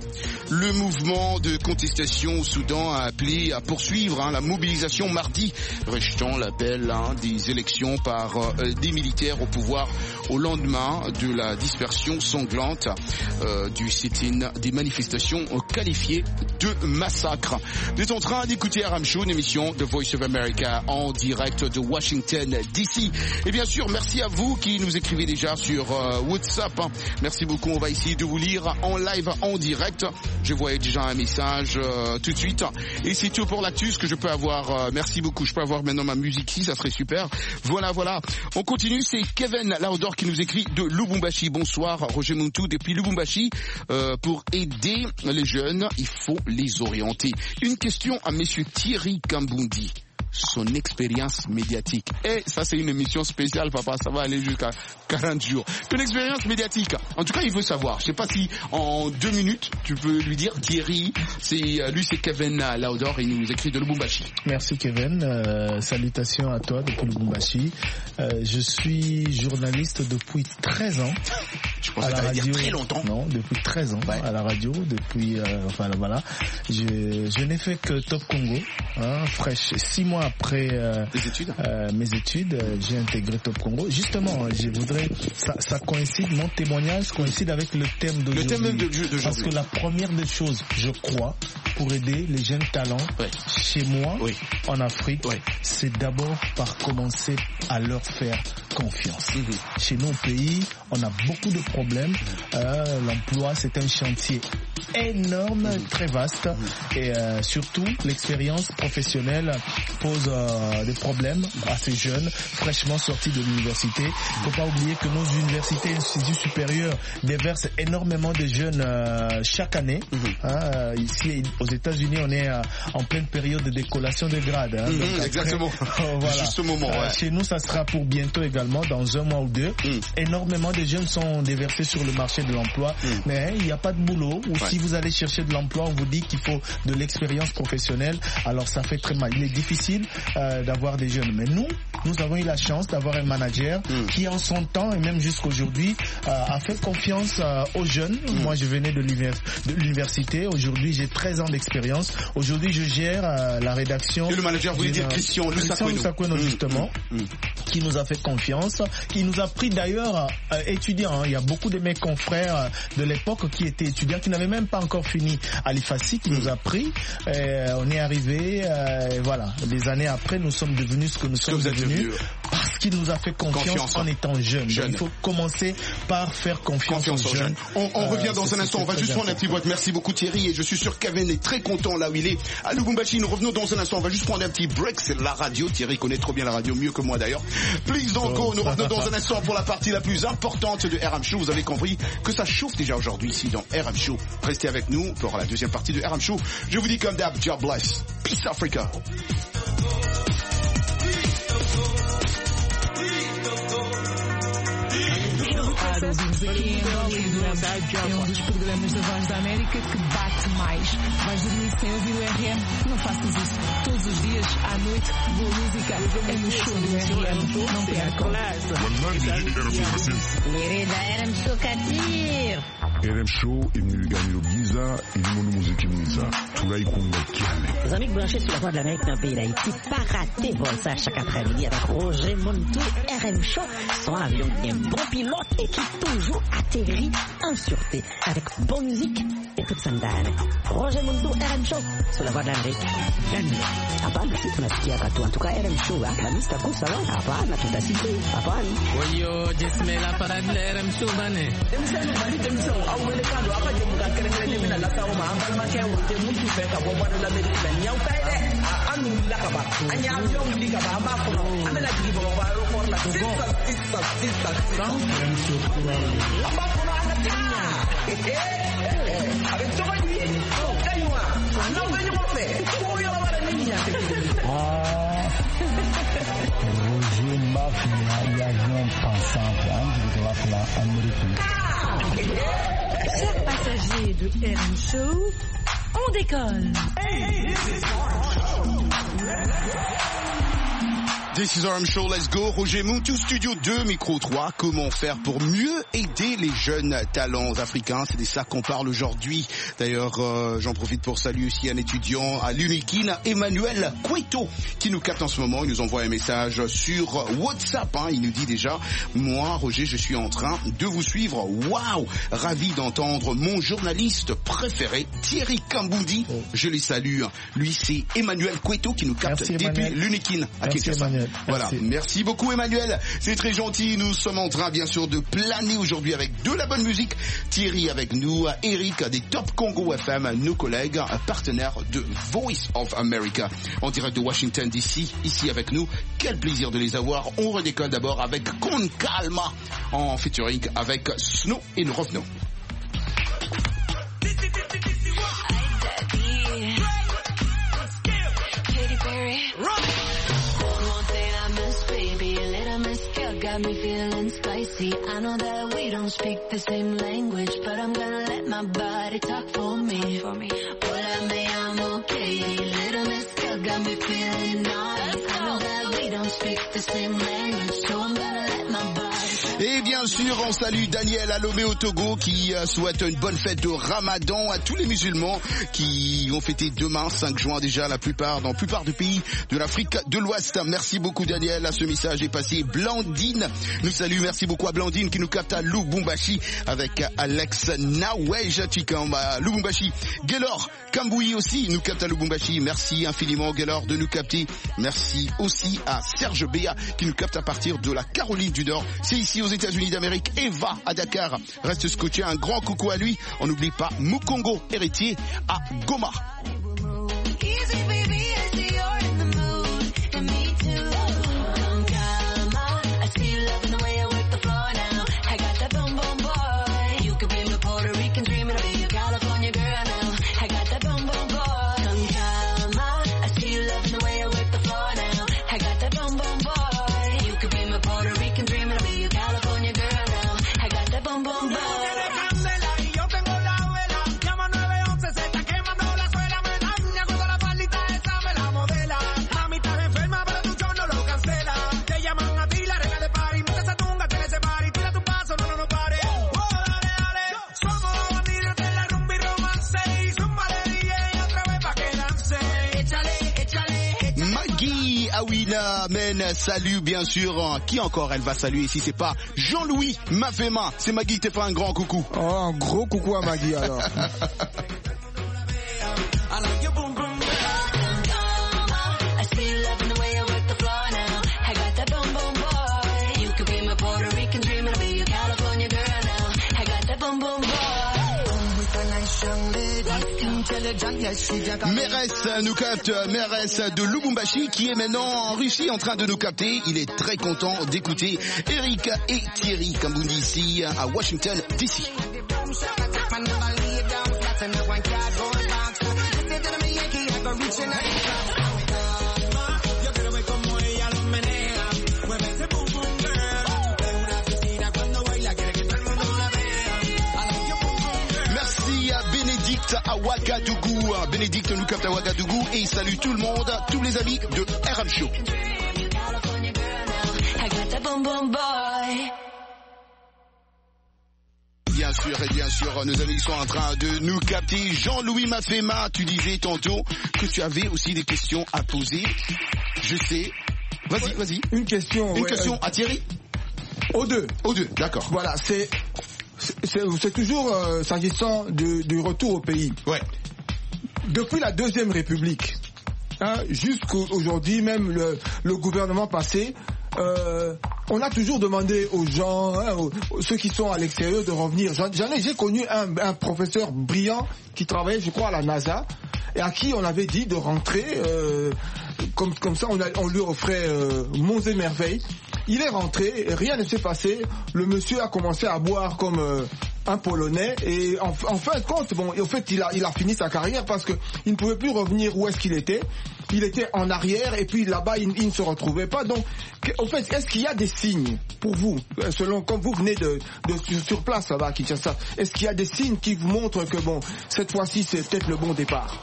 Le mouvement de contestation au Soudan a appelé à poursuivre hein, la mobilisation mardi, rejetant l'appel hein, des élections par euh, des militaires au pouvoir au lendemain de la dispersion sanglante euh, du sit-in, des manifestations qualifiées de massacre. Vous êtes en train d'écouter Aram Show, une émission de Voice of America en direct de Washington D C. Et bien sûr, merci à vous qui nous écrivez déjà sur euh, WhatsApp. Hein. Merci beaucoup, on va essayer de vous lire en live, en direct. Je voyais déjà un message euh, tout de suite. Et c'est tout pour l'actu, ce que je peux avoir. Euh, merci beaucoup. Je peux avoir maintenant ma musique ici, ça serait super. Voilà, voilà. On continue. C'est Kevin Laudor qui nous écrit de Lubumbashi. Bonsoir, Roger Muntu depuis Lubumbashi. Euh, pour aider les jeunes, il faut les orienter. Une question à Monsieur Thierry Kambundi. Son expérience médiatique. Et ça, c'est une émission spéciale, papa. Ça va aller jusqu'à quarante jours. Une expérience médiatique. En tout cas, il veut savoir. Je sais pas si en deux minutes, tu peux lui dire, Thierry, c'est, lui, c'est Kevin Laudor. Il nous écrit de Lubumbashi. Merci, Kevin. Euh, salutations à toi depuis Lubumbashi. Euh, je suis journaliste depuis treize ans. Je pensais que tu allais dire très longtemps. Non, depuis treize ans. Ouais. À la radio, depuis, euh, enfin, voilà. Je, je n'ai fait que Top Congo, hein, fraîche. Six mois après euh, études. Euh, mes études, euh, j'ai intégré Top Congo. Justement, je voudrais, ça, ça coïncide, mon témoignage coïncide avec le thème d'aujourd'hui. Le thème même de, de, Parce que la première des choses, je crois, pour aider les jeunes talents ouais. chez moi, oui. en Afrique, ouais. c'est d'abord par commencer à leur faire confiance. Mm-hmm. Chez nos pays, on a beaucoup de problèmes. Euh, l'emploi, c'est un chantier énorme, mm-hmm. très vaste. Mm-hmm. Et euh, surtout, l'expérience professionnelle pose euh, des problèmes à ces jeunes fraîchement sortis de l'université. Il ne faut pas oublier que nos universités et instituts supérieurs déversent énormément de jeunes euh, chaque année. Mm-hmm. Hein, ici, aux États-Unis, on est euh, en pleine période de décollation de grades. Hein, mm-hmm, donc après, exactement. voilà. Juste au moment. Ouais. Euh, chez nous, ça sera pour bientôt également, dans un mois ou deux. Mm. Énormément de jeunes sont déversés sur le marché de l'emploi, mm. mais il n'y a pas de boulot. Ou ouais. si vous allez chercher de l'emploi, on vous dit qu'il faut de l'expérience professionnelle. Alors ça fait très mal. Il est difficile euh, d'avoir des jeunes. Mais nous, nous avons eu la chance d'avoir un manager mm. qui, en son temps et même jusqu'aujourd'hui, euh, a fait confiance euh, aux jeunes. Mm. Moi, je venais de l'université. Aujourd'hui, j'ai treize ans d'expérience. Aujourd'hui, je gère euh, la rédaction. Et le manager voulait dire Christian Lusakweno, justement, mm. Mm. qui nous a fait confiance, qui nous a pris d'ailleurs euh, étudiants. Hein. Il y a beaucoup de mes confrères euh, de l'époque qui étaient étudiants, qui n'avaient même pas encore fini à l'I F A C I, qui mm. nous a pris. Euh, on est arrivé, euh, voilà. Des années après, nous sommes devenus ce que nous ce sommes que devenus parce qu'il nous a fait confiance, confiance en étant jeunes. Jeune. Il faut commencer par faire confiance, confiance aux jeunes. On, on euh, revient dans un instant. On va juste prendre un petit break. Merci beaucoup Thierry. Et je suis sûr que Kevin est très content là où il est. À Lubumbashi, nous revenons dans un instant. On va juste prendre un petit break. C'est la radio. Thierry connaît trop bien la radio, mieux que moi d'ailleurs. Please don't go. Nous revenons dans un instant pour la partie la plus importante de R M Show. Vous avez compris que ça chauffe déjà aujourd'hui ici dans R M Show. Restez avec nous pour la deuxième partie de R M Show. Je vous dis comme d'hab, God bless. Peace Africa. Please don't go. estar, ouvimos aqui em Angola e adoramos. É um dos programas da Voz da América que bate mais. Vais dormir sem ouvir o R M? Não faças isso. Todos os dias, à noite, boa música é no show do R M. Não percam. Querida R M Show Katir. R M Show est venu gagner le Giza et du monde musique Giza. Tout là, il compte les amis branchés sur la Voix de l'Amérique dans le pays d'Haïti, pas rater vol ça chaque après-midi avec Roger Montou, R M Show, son avion qui est un bon pilote et qui toujours atterrit en sûreté avec bonne musique et toute sandale. Roger Montou, R M Show, sur la Voix de l'Amérique. Hapana, si tunasikia katu. En tout cas, R M Show, la lista kusa wa. Hapana, tutasikia. Hapana. Oyo, jismela para R M Show bane. Demsano bali demsano au welekano apa je muka kerengere mina la sawo ma ambal ma kewo te mutu fe ka bobo la medina nyaw tay de anu la ka ba anya avion li ka ba ma ko amela ji bo ba ro for la sista sista sista R M Show kura amba ko na tinya eh eh avec to ba ni to kaywa no ba ni mo fe ko yo la ba ni nya te ah Roger Mafia y avion passant de la Amérique. Chers passagers de R M Show, on décolle. This is R M Show, let's go. Roger Montou, Studio deux, Micro trois. Comment faire pour mieux aider les jeunes talents africains? C'est de ça qu'on parle aujourd'hui. D'ailleurs, euh, j'en profite pour saluer aussi un étudiant à l'Unikin, Emmanuel Cueto, qui nous capte en ce moment. Il nous envoie un message sur WhatsApp. Hein. Il nous dit déjà, moi, Roger, je suis en train de vous suivre. Waouh! Ravi d'entendre mon journaliste préféré, Thierry Kamboundi. Je les salue. Lui, c'est Emmanuel Cueto qui nous capte Merci, depuis l'Unikin à Kinshasa. Voilà, merci. merci beaucoup Emmanuel, c'est très gentil. Nous sommes en train bien sûr de planer aujourd'hui avec de la bonne musique. Thierry avec nous, Eric des Top Congo F M, nos collègues, partenaires de Voice of America en direct de Washington D C, ici avec nous. Quel plaisir de les avoir. On redécolle d'abord avec Con Calma en featuring avec Snow et nous revenons. Got me feeling spicy. I know that we don't speak the same language, but I'm gonna let my body talk for me. For me. Hola, me llamo Katie. Little Miss Girl got me feeling naughty. I know that we don't speak the same language, so I'm gonna let my body. Et bien sûr, on salue Daniel à Lomé au Togo qui souhaite une bonne fête de Ramadan à tous les musulmans qui vont fêter demain, cinq juin déjà, la plupart, dans la plupart des pays de l'Afrique de l'Ouest. Merci beaucoup Daniel, à ce message est passé. Blandine nous salue, merci beaucoup à Blandine qui nous capte à Lubumbashi avec Alex Nawej Chikamba, Lubumbashi. Gelor Kamboui aussi nous capte à Lubumbashi, merci infiniment Gelor de nous capter. Merci aussi à Serge Béa qui nous capte à partir de la Caroline du Nord. C'est ici aux États-Unis d'Amérique. Eva à Dakar reste scotché, un grand coucou à lui. On n'oublie pas Mukongo, héritier à Goma. Amen, salut bien sûr. Qui encore elle va saluer si c'est pas Jean-Louis Mafema? C'est Maggie qui te fait un grand coucou. Oh, un gros coucou à Maggie alors. Mérès nous capte, Mérès de Lubumbashi qui est maintenant en Russie en train de nous capter. Il est très content d'écouter Eric et Thierry Kamboundi ici à Washington D C. capte à Ouagadougou. Bénédicte nous capte à Ouagadougou et il salue tout le monde, tous les amis de R M Show. Bien sûr, et bien sûr, nos amis sont en train de nous capter. Jean-Louis Mafema, tu disais tantôt que tu avais aussi des questions à poser. Je sais. Vas-y, vas-y. Une question. Une ouais, question euh, à Thierry. Aux deux. Aux deux, d'accord. Voilà, c'est c'est, c'est toujours euh, s'agissant du, du retour au pays. Ouais. Depuis la Deuxième République, hein, jusqu'aujourd'hui, même le, le gouvernement passé, euh, on a toujours demandé aux gens, hein, aux, ceux qui sont à l'extérieur, de revenir. J'en, j'en ai, j'ai connu un, un professeur brillant qui travaillait, je crois, à la NASA, et à qui on avait dit de rentrer. Euh, comme, comme ça, on, a, on lui offrait euh, monts et merveilles. Il est rentré, rien ne s'est passé. Le monsieur a commencé à boire comme euh, un Polonais, et en, en fin de compte, bon, en fait, il a, il a fini sa carrière parce que il ne pouvait plus revenir où est-ce qu'il était. Il était en arrière et puis là-bas, il, il ne se retrouvait pas. Donc, en fait, est-ce qu'il y a des signes pour vous, selon comme vous venez de, de sur place là-bas à Kinshasa, est-ce qu'il y a des signes qui vous montrent que bon, cette fois-ci, c'est peut-être le bon départ?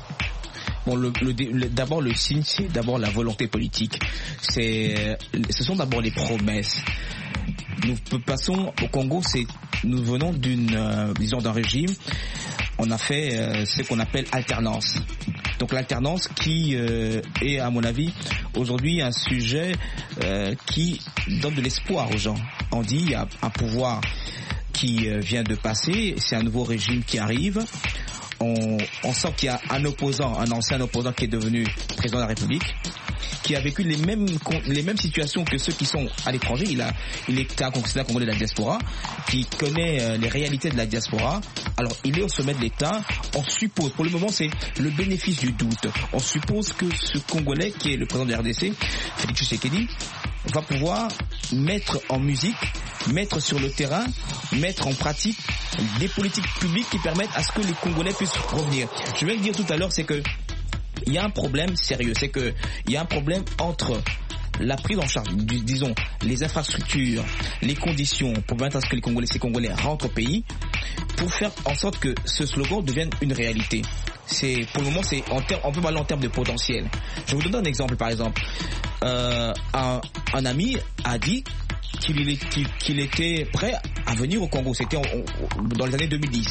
Bon, le, le, le, d'abord le signe, c'est d'abord la volonté politique. C'est, ce sont d'abord les promesses. Nous passons au Congo, c'est, nous venons d'une, euh, disons, d'un régime. On a fait euh, ce qu'on appelle alternance. Donc l'alternance qui euh, est, à mon avis, aujourd'hui un sujet euh, qui donne de l'espoir aux gens. On dit il y a un pouvoir qui euh, vient de passer, c'est un nouveau régime qui arrive. On, on sent qu'il y a un opposant, un ancien opposant qui est devenu président de la République, qui a vécu les mêmes les mêmes situations que ceux qui sont à l'étranger. Il a il est un conquistador congolais de la diaspora, qui connaît euh, les réalités de la diaspora. Alors il est au sommet de l'État. On suppose, pour le moment, c'est le bénéfice du doute. On suppose que ce Congolais, qui est le président de la R D C, Félix Tshisekedi, va pouvoir mettre en musique, mettre sur le terrain, mettre en pratique des politiques publiques qui permettent à ce que les Congolais puissent revenir. Je vais le dire tout à l'heure, c'est que il y a un problème sérieux, c'est que il y a un problème entre la prise en charge, disons, les infrastructures, les conditions pour permettre à ce que les Congolais, ces Congolais rentrent au pays, pour faire en sorte que ce slogan devienne une réalité. C'est, pour le moment, c'est en termes, on peut parler en termes de potentiel. Je vous donne un exemple, par exemple. Euh, un, un ami a dit qu'il, qu'il, qu'il était prêt à venir au Congo. C'était en, en, dans les années deux mille dix.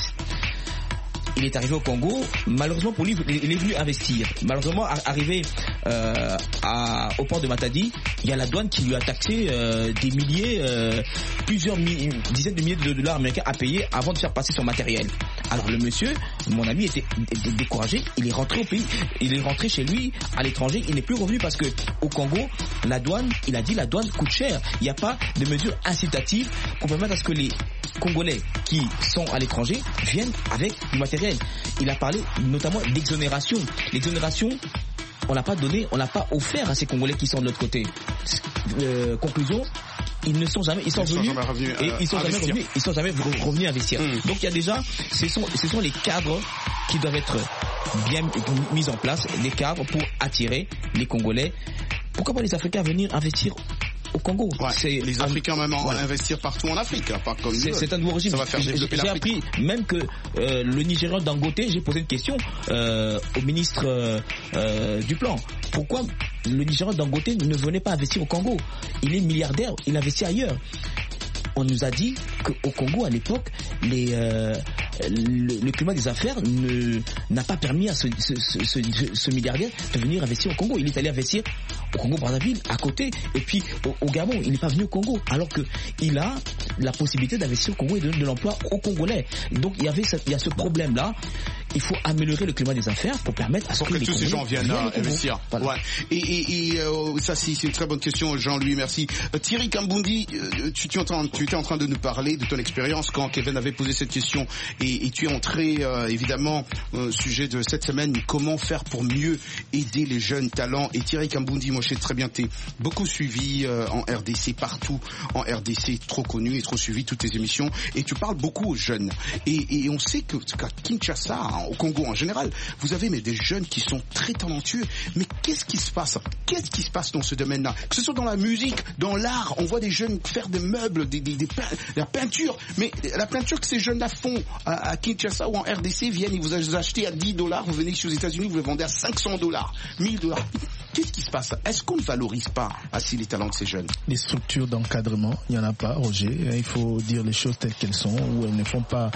Il est arrivé au Congo, malheureusement pour lui, il est venu investir. Malheureusement, arrivé euh, à, au port de Matadi, il y a la douane qui lui a taxé euh, des milliers, euh, plusieurs mi- dizaines de milliers de dollars américains à payer avant de faire passer son matériel. Alors le monsieur, mon ami, était d- découragé, il est rentré au pays, il est rentré chez lui, à l'étranger, il n'est plus revenu parce que au Congo, la douane, il a dit la douane coûte cher. Il n'y a pas de mesures incitatives pour permettre à ce que les Congolais qui sont à l'étranger viennent avec du matériel. Il a parlé notamment d'exonération. L'exonération, on l'a pas donné, on l'a pas offert à ces Congolais qui sont de l'autre côté. Euh, conclusion, ils ne sont jamais, ils sont ils venus sont revenus, et euh, ils sont jamais revenus, ils sont jamais revenus investir. Mm. Donc il y a déjà, ce sont, ce sont les cadres qui doivent être bien mis en place, les cadres pour attirer les Congolais. Pourquoi pas les Africains venir investir au Congo? Ouais, c'est les Africains un... même en voilà. Investir partout en Afrique, hein, pas comme c'est, c'est un nouveau régime. Ça va faire développer j'ai l'Afrique. J'ai appris même que euh, le Nigérian Dangote, j'ai posé une question euh, au ministre euh, euh, du plan. Pourquoi le Nigérian Dangote ne venait pas investir au Congo? Il est milliardaire, il investit ailleurs. On nous a dit qu'au Congo, à l'époque, les, euh, le, le climat des affaires ne, n'a pas permis à ce, ce, ce, ce, ce milliardaire de venir investir au Congo. Il est allé investir au Congo-Brazzaville, à côté, et puis au, au Gabon. Il n'est pas venu au Congo, alors qu'il a la possibilité d'investir au Congo et de donner de l'emploi aux Congolais. Donc il y avait ce, il y a ce problème-là. Il faut améliorer le climat des affaires pour permettre à ce pour que, que les tous Congolais ces gens viennent à investir. Voilà. Ouais. Et, et, et euh, ça, c'est, c'est une très bonne question, Jean-Louis, merci. Euh, Thierry Kambundi, euh, tu, tu, entends, tu étais en train de nous parler de ton expérience quand Kevin avait posé cette question, et, et tu es entré, euh, évidemment, au sujet de cette semaine, comment faire pour mieux aider les jeunes talents. Et Thierry Kambundi, moi je sais très bien, t'es beaucoup suivi euh, en R D C, partout en R D C, trop connu et trop suivi toutes tes émissions, et tu parles beaucoup aux jeunes. Et, et on sait que qu'à Kinshasa, au Congo en général, vous avez mais des jeunes qui sont très talentueux. Mais qu'est-ce qui se passe? Qu'est-ce qui se passe dans ce domaine-là? Que ce soit dans la musique, dans l'art, on voit des jeunes faire des meubles, des, des, des pein, la peinture. Mais la peinture que ces jeunes-là font à, à Kinshasa ou en R D C, viennent, ils vous achetez à dix dollars, vous venez ici aux États-Unis, vous les vendez à cinq cents dollars, mille dollars. Qu'est-ce qui se passe? Est-ce qu'on ne valorise pas assez les talents de ces jeunes? Les structures d'encadrement, il n'y en a pas, Roger. Il faut dire les choses telles qu'elles sont, où elles ne font pas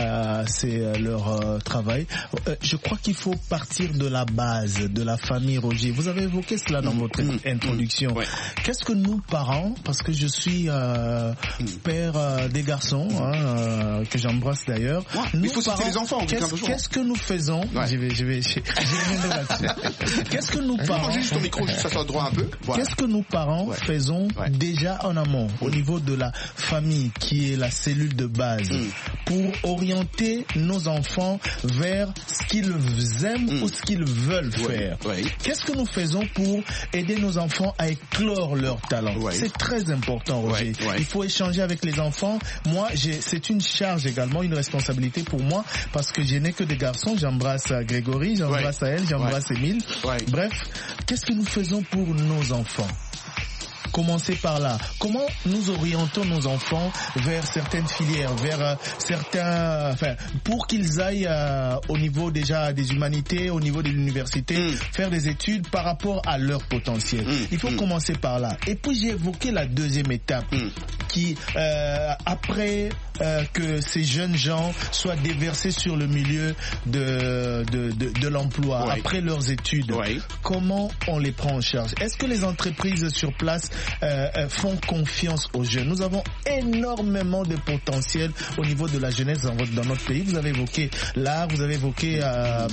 assez euh, leur euh, travail. Euh, je crois qu'il faut partir de la base, de la famille, Roger. Vous avez évoqué cela dans mmh, votre mmh, introduction. Mmh, ouais. Qu'est-ce que nous, parents, parce que je suis euh, mmh. père euh, des garçons, hein, euh, que j'embrasse d'ailleurs. Ouais, nous, il faut parents, citer les enfants. Qu'est-ce, qu'est-ce que nous faisons? Ouais. Je vais, je vais, je, je vais là-dessus. Qu'est-ce que nous, parents... Juste ton micro, juste ça soit droit un peu. Voilà. Qu'est-ce que nous, parents, ouais. faisons ouais. déjà en amont, au niveau de la famille, qui est la cellule de base, mmh. pour orienter nos enfants vers ce qu'ils aiment mmh. ou ce qu'ils veulent ouais. faire? Ouais. Qu'est-ce que nous faisons pour aider nos enfants à éclore leurs talents? Ouais. C'est très important, Roger. Ouais. Ouais. Il faut échanger avec les enfants. Moi, j'ai, c'est une charge également, une responsabilité pour moi, parce que je n'ai que des garçons. J'embrasse Grégory, j'embrasse ouais. Aël, j'embrasse ouais. Émile. Ouais. Bref, qu'est-ce que nous faisons pour nos enfants? Commencer par là. Comment nous orientons nos enfants vers certaines filières, vers euh, certains, enfin, pour qu'ils aillent euh, au niveau déjà des humanités, au niveau de l'université, mm. faire des études par rapport à leur potentiel. Mm. Il faut mm. commencer par là. Et puis j'ai évoqué la deuxième étape, mm. qui euh, après euh, que ces jeunes gens soient déversés sur le milieu de de de, de l'emploi, ouais. après leurs études, ouais. comment on les prend en charge? Est-ce que les entreprises sur place Euh, euh, font confiance aux jeunes? Nous avons énormément de potentiel au niveau de la jeunesse dans, votre, dans notre pays. Vous avez évoqué l'art, vous avez évoqué euh,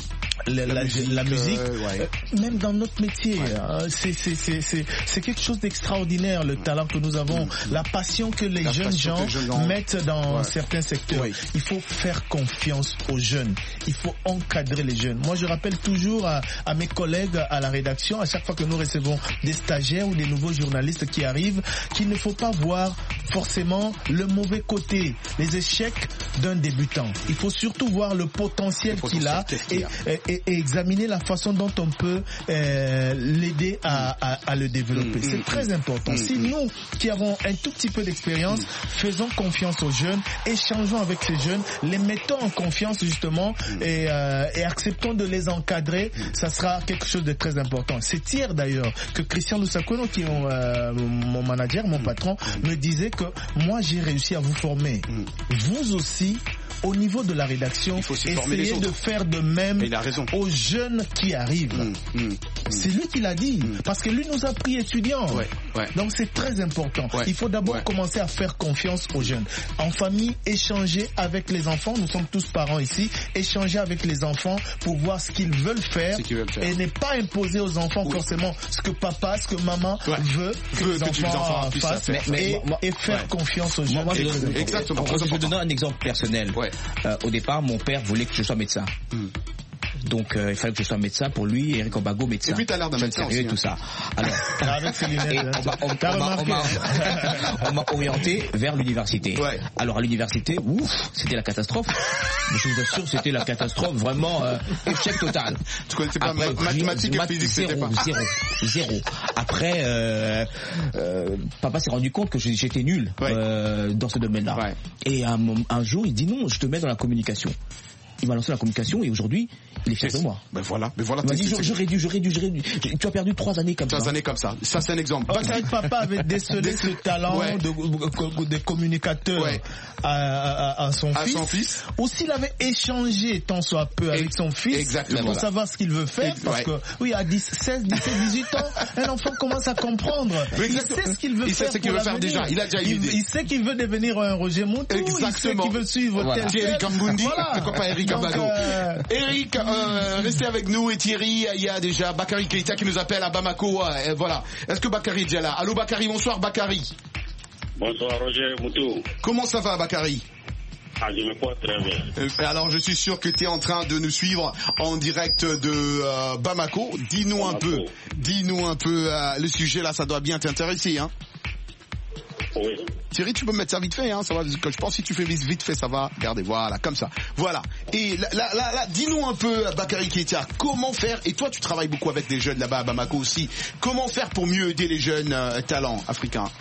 La, la, la musique, la musique euh, ouais. euh, même dans notre métier, ouais. euh, c'est, c'est, c'est, c'est, c'est quelque chose d'extraordinaire, le talent que nous avons, mmh. la passion que les la jeunes gens que gens... mettent dans ouais. certains secteurs. Ouais. Il faut faire confiance aux jeunes, il faut encadrer les jeunes. Moi, je rappelle toujours à, à mes collègues à la rédaction, à chaque fois que nous recevons des stagiaires ou des nouveaux journalistes qui arrivent, qu'il ne faut pas voir forcément le mauvais côté, les échecs d'un débutant. Il faut surtout voir le potentiel, le potentiel qu'il a, qu'il a. Et, et, et examiner la façon dont on peut euh, l'aider à, à, à le développer. Mmh, c'est mmh, très important. Mmh, si nous, qui avons un tout petit peu d'expérience, mmh. faisons confiance aux jeunes, échangeons avec ces jeunes, les mettons en confiance justement mmh. et, euh, et acceptons de les encadrer, mmh. ça sera quelque chose de très important. C'est hier d'ailleurs que Christian Lusakono, qui est mon, euh, mon manager, mon mmh. patron, mmh. me disait que moi j'ai réussi à vous former. Mmh. Vous aussi, au niveau de la rédaction, essayez de faire de même aux jeunes qui arrivent. Mmh, mmh, mmh. C'est lui qui l'a dit, mmh. parce que lui nous a pris étudiants. Ouais, ouais. Donc c'est très important. Ouais, Il faut d'abord ouais. commencer à faire confiance aux jeunes. En famille, échanger avec les enfants. Nous sommes tous parents ici. Échanger avec les enfants pour voir ce qu'ils veulent faire, qu'ils veulent faire. Et ne pas imposer aux enfants oui. forcément ce que papa, ce que maman ouais. veut que, veut les, que enfants les enfants fassent mais, mais, et, moi, et faire ouais. confiance aux jeunes. Moi, moi, je, exactement. Je vais donner un exemple personnel. Ouais. Euh, au départ, mon père voulait que je sois médecin. Mm. Donc euh, il fallait que je sois médecin pour lui, Eric Ambago médecin. Et puis t'as l'air d'un médecin aussi, et tout hein. ça. Alors, avec ses lunettes, on, m'a, on, on, m'a, on, m'a, on m'a orienté vers l'université. Ouais. Alors à l'université, ouf, c'était la catastrophe. Je vous assure, c'était la catastrophe, vraiment euh, échec total. Tu connaissais pas Après, mathématiques et physique, zéro, c'était pas. Zéro, zéro. Après, euh, euh, papa s'est rendu compte que j'étais nul ouais. euh, dans ce domaine-là. Ouais. Et un, un jour, il dit non, je te mets dans la communication. Il m'a lancé la communication et aujourd'hui, il est fier de moi. Ben voilà, ben voilà. Il m'a dit, j'aurais dû, j'aurais dû, j'aurais dû. Tu as perdu trois années comme trois ça. Trois années comme ça. Ça, c'est un exemple. Bakary Papa avait décelé ce talent ouais. de, de, de communicateur ouais. à, à, à son à fils. À son fils. Ou s'il avait échangé tant soit peu avec son fils. Exactement. Pour voilà. savoir ce qu'il veut faire. Et, parce ouais. que, oui, à dix, seize, dix-sept, dix-huit ans, un enfant commence à comprendre. Il sait ce qu'il veut il faire. Il sait ce qu'il veut faire déjà. Il a déjà une idée. Il sait qu'il veut devenir un Roger Montou. Exactement. Il sait qu'il veut suivre voilà. tel Eric Ambundi. Pourquoi pas Eric Ambago? Eric, euh, restez avec nous et Thierry, il y a déjà Bakary Keita qui nous appelle à Bamako. Euh, voilà. Est-ce que Bakary est déjà là? Allô Bakary, bonsoir Bakary. Bonsoir Roger Moutou. Comment ça va Bakary? Ah, je me porte très bien. Euh, alors je suis sûr que tu es en train de nous suivre en direct de euh, Bamako. Dis-nous Bamako. un peu, dis-nous un peu euh, le sujet là, ça doit bien t'intéresser, hein? Oui. Thierry, tu peux me mettre ça vite fait, hein, ça va, je pense que si tu fais vite, vite fait, ça va. Regardez, voilà, comme ça. Voilà. Et là, là, là, là dis-nous un peu, Bakary Keita, comment faire, et toi tu travailles beaucoup avec des jeunes là-bas à Bamako aussi, comment faire pour mieux aider les jeunes euh, talents africains?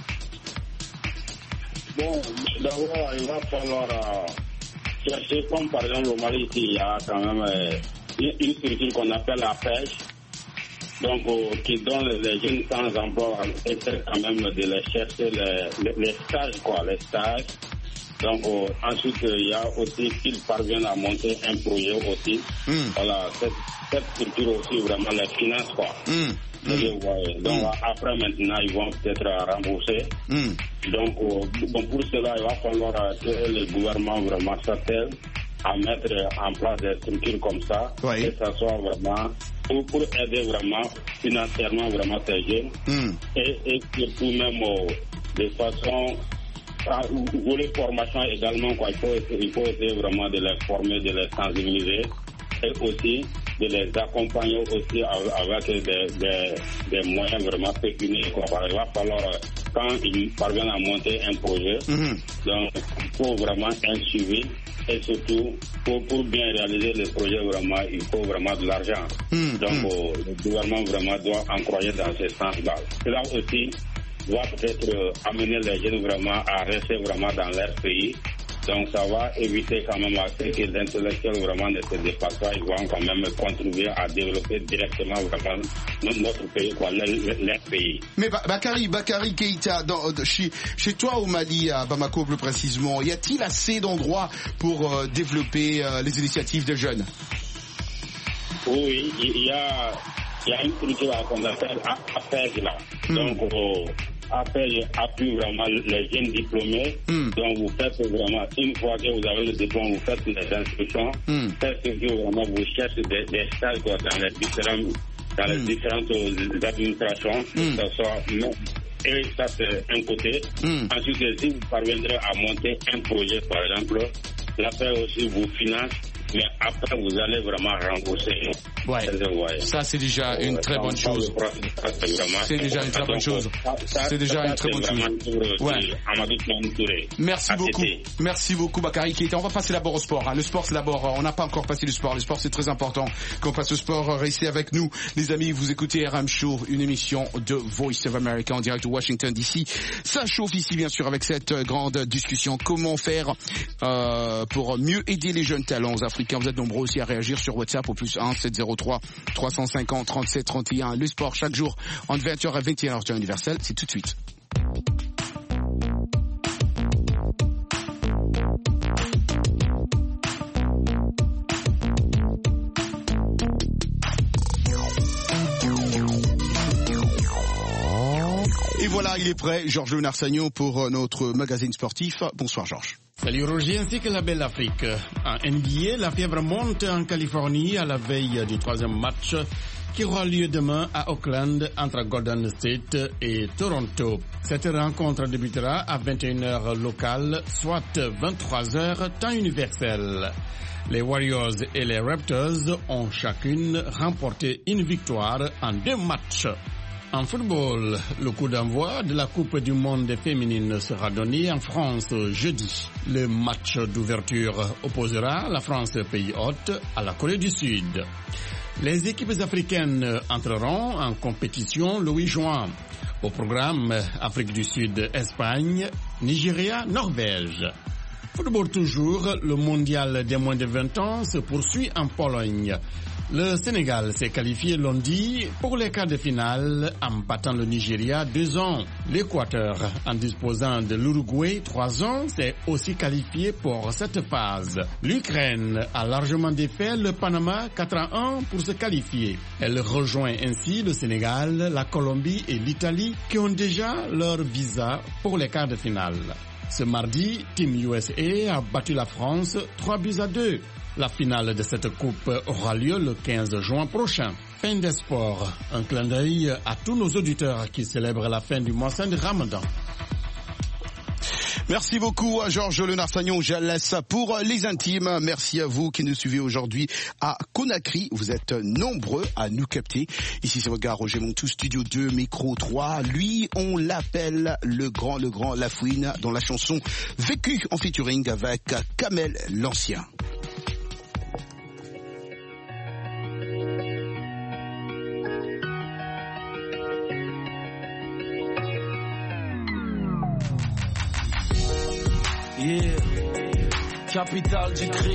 Bon, d'abord, il va falloir euh, chercher, comme par exemple au Mali, ici, il y a quand même euh, une, une structure qu'on appelle la pêche. Donc, euh, qui donne les jeunes sans emploi, essaie quand même de les chercher les, les, les stages, quoi, les stages. Donc, euh, ensuite, il y a aussi qu'ils parviennent à monter un projet aussi. Mm. Voilà, cette, cette structure aussi, vraiment, les finances, quoi. Mm. Mm. Donc, mm. après, maintenant, ils vont peut-être rembourser. Mm. Donc, euh, bon, pour cela, il va falloir que le gouvernement vraiment s'attelle à mettre en place des structures comme ça, oui. Que ça soit vraiment pour, pour aider vraiment financièrement vraiment ces jeunes mm. et, et surtout même euh, de façon à voler formation également quoi. Il faut, il faut essayer vraiment de les former, de les sensibiliser et aussi de les accompagner aussi avec des, des, des moyens vraiment pécuniaires quoi. Il va falloir quand ils parviennent à monter un projet, mm-hmm. donc il faut vraiment un suivi. Et surtout, pour, pour bien réaliser le projet, vraiment, il faut vraiment de l'argent. Mmh, Donc, mmh. Euh, le gouvernement vraiment doit encourager dans ce sens-là. Cela aussi doit peut-être euh, amener les jeunes vraiment à rester vraiment dans leur pays. Donc, ça va éviter quand même à ce que les intellectuels vraiment ne se dépassent pas. Ils vont quand même contribuer à développer directement vraiment notre pays, quoi, leur, leur pays. Mais Bakary, Bakary Keita, dans, chez, chez toi au Mali, à Bamako plus précisément, y a-t-il assez d'endroits pour euh, développer euh, les initiatives des jeunes? Oui, il y a, il y a une structure qu'on appelle A P E G là. Mm. Donc, euh, après, appuie vraiment les jeunes diplômés. Mm. Donc, vous faites vraiment, une fois que vous avez le diplôme, vous faites les inscriptions. Mm. Faites que vraiment vous cherchez des, des stages quoi, dans les différentes, dans les mm. différentes administrations. Mm. Que ce soit, et ça, c'est un côté. Mm. Ensuite, si vous parviendrez à monter un projet, par exemple, l'appel aussi vous finance. Mais après, vous allez vraiment rembourser. Ouais. Ça, c'est déjà une ouais, très bonne chose. C'est déjà une très bonne chose. C'est déjà une très bonne chose. Ouais. Merci beaucoup. Merci beaucoup, Bakary Keita. On va passer d'abord au sport. Le sport, c'est d'abord, on n'a pas encore passé le sport. Le sport, c'est très important qu'on passe au sport. Restez avec nous, les amis. Vous écoutez R M Show, une émission de Voice of America en direct de Washington D C. Ça chauffe ici, bien sûr, avec cette grande discussion. Comment faire euh, pour mieux aider les jeunes talents africains? Vous êtes nombreux aussi à réagir sur WhatsApp au plus un sept zéro trois trois cent cinquante trente-sept trente et un. Le sport chaque jour entre vingt heures et vingt et une heures temps universel. C'est tout de suite. Et voilà, il est prêt, Georges Léonard Sagnon pour notre magazine sportif. Bonsoir Georges. Salut Roger, ainsi que la belle Afrique. En N B A, la fièvre monte en Californie à la veille du troisième match qui aura lieu demain à Oakland entre Golden State et Toronto. Cette rencontre débutera à vingt et une heures locales, soit vingt-trois heures temps universel. Les Warriors et les Raptors ont chacune remporté une victoire en deux matchs. En football, le coup d'envoi de la Coupe du monde féminine sera donné en France jeudi. Le match d'ouverture opposera la France pays hôte à la Corée du Sud. Les équipes africaines entreront en compétition le huit juin. Au programme, Afrique du Sud, Espagne, Nigeria, Norvège. Football toujours, le mondial des moins de vingt ans se poursuit en Pologne. Le Sénégal s'est qualifié lundi pour les quarts de finale en battant le Nigeria deux ans. L'Équateur, en disposant de l'Uruguay trois ans, s'est aussi qualifié pour cette phase. L'Ukraine a largement défait le Panama quatre à un pour se qualifier. Elle rejoint ainsi le Sénégal, la Colombie et l'Italie qui ont déjà leur visa pour les quarts de finale. Ce mardi, Team U S A a battu la France trois buts à deux. La finale de cette coupe aura lieu le quinze juin prochain. Fin des sports. Un clin d'œil à tous nos auditeurs qui célèbrent la fin du mois saint de Ramadan. Merci beaucoup à Georges Le Narsagnon. Je laisse pour les intimes. Merci à vous qui nous suivez aujourd'hui à Conakry. Vous êtes nombreux à nous capter. Ici, c'est votre gars Roger Montou, Studio deux, Micro trois. Lui, on l'appelle le grand, le grand Lafouine, dans la chanson Vécu en featuring avec Kamel l'Ancien. Yeah, capitale du crime.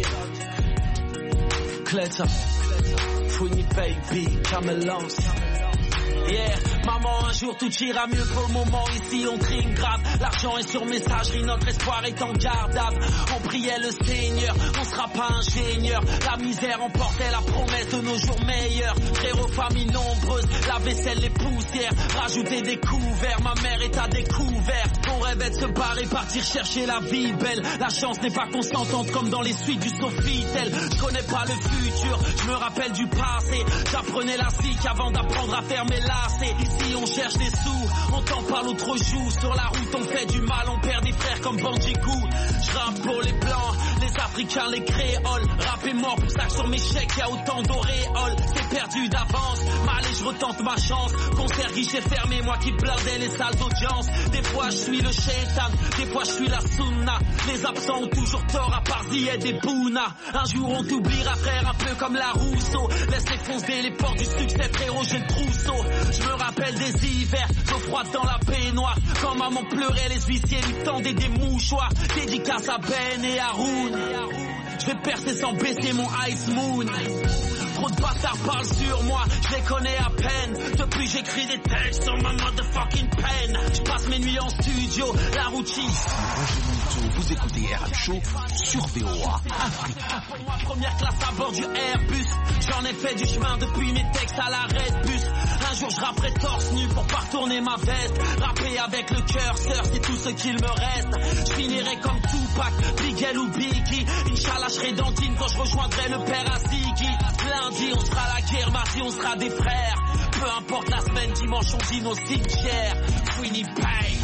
Cléta, Fouini baby, Kamel l'Ancien. Yeah, maman, un jour tout ira mieux. Pour le moment, ici on crime grave. L'argent est sur messagerie, notre espoir est en gardable. On priait le Seigneur, on sera pas ingénieur. La misère emportait la promesse de nos jours meilleurs. Frères aux familles nombreuses, la vaisselle, les poussières. Rajouter des couverts, ma mère est à découvert. On rêvait de se barrer, partir chercher la vie belle. La chance n'est pas constante comme dans les suites du Sofitel. Je connais pas le futur, je me rappelle du passé. J'apprenais la zik avant d'apprendre à fermer la. Ici on cherche des sous, on t'en parle autre jour. Sur la route on fait du mal, on perd des frères comme Bandicou. Je rappe pour les blancs, les africains, les créoles. Rap est mort, pour ça que sur mes chèques y'a autant d'auréoles. C'est perdu d'avance, mal et je retente ma chance. Concert guichet fermé, moi qui blindais les salles d'audience. Des fois je suis le shaitan, des fois je suis la sunna. Les absents ont toujours tort à part Ziyed des Bouna. Un jour on t'oubliera frère, un peu comme la Rousseau. Laisse défoncer les portes du succès frérot, j'ai le trousseau. Je me rappelle des hivers, d'eau froide dans la baignoire. Quand maman pleurait, les huissiers lui tendaient des mouchoirs. Dédicace à Ben et Haroun. Je vais percer sans baisser mon Ice Moon. Trop de bâtards parlent sur moi, je les connais à peine. Depuis j'écris des textes sur ma motherfucking pen. Je passe mes nuits en studio, la routine. Vous écoutez R M Show sur V O A Afrique. Pour moi, première classe à bord du Airbus. J'en ai fait du chemin depuis mes textes à l'arrêt de bus. Un jour je rapperai torse nu pour pas retourner ma veste. Rapper avec le cœur, sœur, c'est tout ce qu'il me reste. Je finirai comme Tupac, Bigel ou Biggie. Inch'Allah, je serai dentine quand je rejoindrai le père à Ziggy. Lundi, on sera la guerre, mardi, on sera des frères. Peu importe la semaine, dimanche, on dit nos cimetières. Fouini Pay.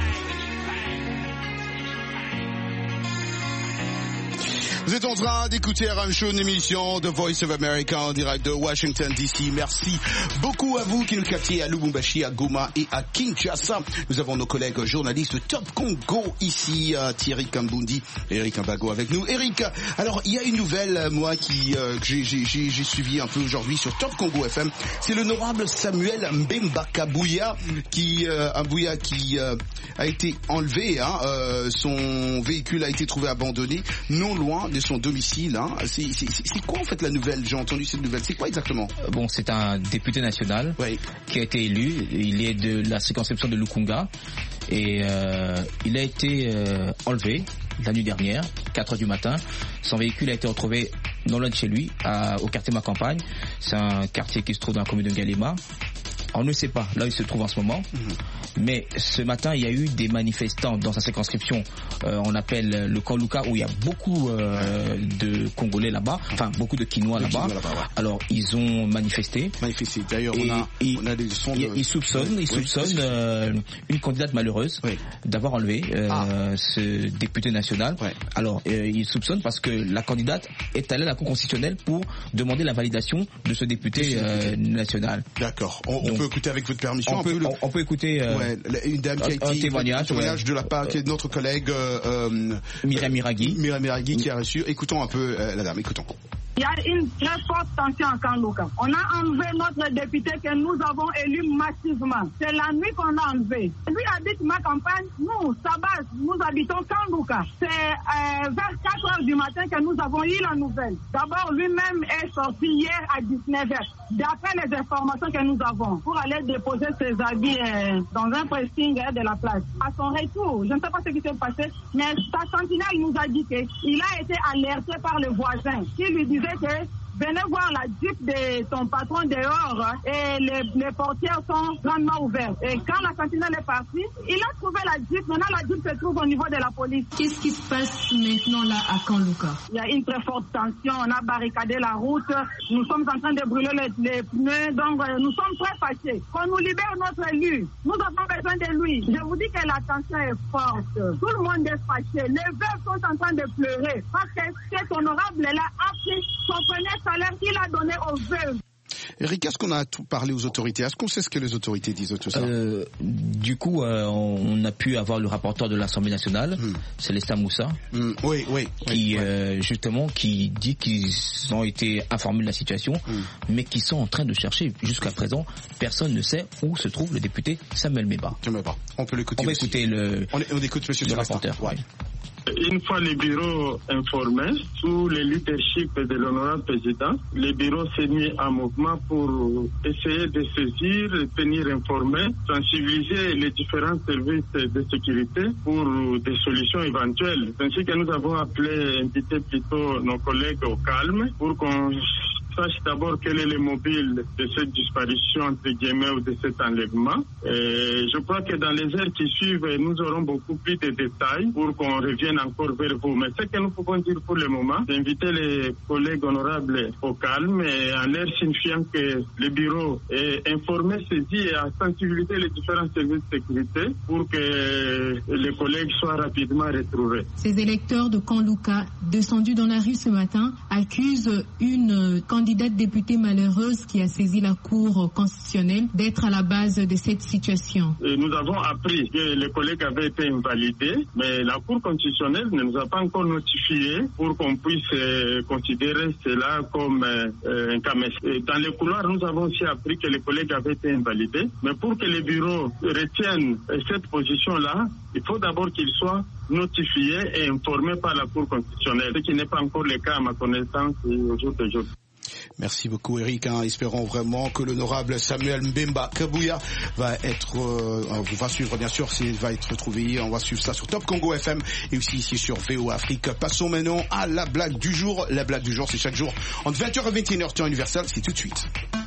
Vous êtes en train d'écouter R M Show, une émission de Voice of America en direct de Washington D C. Merci beaucoup à vous qui nous captez à Lubumbashi, à Goma et à Kinshasa. Nous avons nos collègues journalistes de Top Congo ici, euh, Thierry Kambundi et Eric Mbago avec nous. Eric, alors il y a une nouvelle, moi, qui euh, que j'ai, j'ai, j'ai, j'ai suivi un peu aujourd'hui sur Top Congo F M. C'est l'honorable Samuel Mbemba Kabouya qui, euh, un Bouya qui euh, a été enlevé. Hein, euh, son véhicule a été trouvé abandonné, non loin de son domicile. Hein. C'est, c'est, c'est quoi en fait la nouvelle? J'ai entendu cette nouvelle. C'est quoi exactement? Bon, c'est un député national oui. qui a été élu. Il est de la circonscription de Lukunga et euh, il a été euh, enlevé la nuit dernière, quatre heures du matin. Son véhicule a été retrouvé non loin de chez lui, à, au quartier Ma Campagne. C'est un quartier qui se trouve dans la commune de Galema. On ne sait pas là où il se trouve en ce moment, mmh. mais ce matin il y a eu des manifestants dans sa circonscription, euh, on appelle le camp Luka, où il y a beaucoup euh, de Congolais là-bas, enfin beaucoup de Kinois de là-bas. là-bas ouais. Alors ils ont manifesté. Manifesté. D'ailleurs on a, et, on a des sons de... Ils soupçonnent, ils oui, soupçonnent euh, une candidate malheureuse oui. d'avoir enlevé euh, ah. ce député national. Ouais. Alors euh, ils soupçonnent parce que la candidate est allée à la Cour constitutionnelle pour demander la validation de ce député euh, national. D'accord. On, on peut écouter avec votre permission on un peut, peu le... on, on peut écouter euh, ouais, une dame qui a été un témoignage, témoignage ouais. de la part de notre collègue euh, Myriam Miragui. Myriam Miragui qui a reçu. Écoutons un peu euh, la dame, écoutons. Il y a une très forte tension en Kanlouka. On a enlevé notre député que nous avons élu massivement. C'est la nuit qu'on a enlevé. Lui habite Ma Campagne, nous, Sabas, nous habitons Kanlouka. C'est euh, vers quatre heures du matin que nous avons eu la nouvelle. D'abord, lui-même est sorti hier à dix-neuf heures, d'après les informations que nous avons, pour aller déposer ses habits euh, dans un pressing euh, de la place. À son retour, je ne sais pas ce qui s'est passé, mais sa sentinelle nous a dit qu'il a été alerté par le voisin qui lui disait que venez voir la Jeep de ton patron dehors hein, et les, les portières sont grandement ouvertes. Et quand la sentinelle est partie, il a trouvé la Jeep. Maintenant, la Jeep se trouve au niveau de la police. Qu'est-ce qui se passe maintenant là à Kanluka? Il y a une très forte tension. On a barricadé la route. Nous sommes en train de brûler les, les pneus. Donc, euh, nous sommes très fâchés. Qu'on nous libère notre élu. Nous avons besoin de lui. Je vous dis que la tension est forte. Tout le monde est fâché. Les veuves sont en train de pleurer. Parce que cet honorable-là a pris son premier salaire qu'il a donné aux veuves. Eric, est-ce qu'on a tout parlé aux autorités? Est-ce qu'on sait ce que les autorités disent de tout ça? euh, Du coup, euh, on a pu avoir le rapporteur de l'Assemblée nationale, mm. Célestin Moussa, mm. oui, oui, qui oui, euh, oui. justement qui dit qu'ils ont été informés de la situation, mm. mais qui sont en train de chercher. Jusqu'à présent, personne ne sait où se trouve le député Samuel Mbemba. On peut l'écouter. On va aussi. écouter le. On, on écoute Monsieur le rapporteur. Ouais. Une fois le bureau informé, sous le leadership de l'honorable président, le bureau s'est mis en mouvement pour essayer de saisir, tenir informé, sensibiliser les différents services de sécurité pour des solutions éventuelles. Ainsi que nous avons appelé, invité plutôt nos collègues au calme pour qu'on sache d'abord quel est le mobile de cette disparition, entre guillemets, ou de cet enlèvement. Et je crois que dans les heures qui suivent, nous aurons beaucoup plus de détails pour qu'on revienne encore vers vous. Mais ce que nous pouvons dire pour le moment, c'est inviter les collègues honorables au calme et en leur signifiant que le bureau est informé, saisi et a sensibilisé les différents services de sécurité pour que les collègues soient rapidement retrouvés. Ces électeurs de Kanluka, descendus dans la rue ce matin, accusent une candidate députée malheureuse qui a saisi la Cour constitutionnelle d'être à la base de cette situation. Et nous avons appris que les collègues avaient été invalidés, mais la Cour constitutionnelle ne nous a pas encore notifié pour qu'on puisse euh, considérer cela comme euh, un cas. Dans les couloirs, nous avons aussi appris que les collègues avaient été invalidés, mais pour que les bureaux retiennent cette position-là, il faut d'abord qu'ils soient notifiés et informés par la Cour constitutionnelle, ce qui n'est pas encore le cas à ma connaissance au jour d'aujourd'hui. Merci beaucoup Eric, hein. Espérons vraiment que l'honorable Samuel Mbemba Kabuya va être, euh, on va suivre bien sûr s'il va être retrouvé, on va suivre ça sur Top Congo F M et aussi ici sur V O Afrique. Passons maintenant à la blague du jour. La blague du jour, c'est chaque jour entre vingt heures et vingt et une heures temps universel, c'est tout de suite.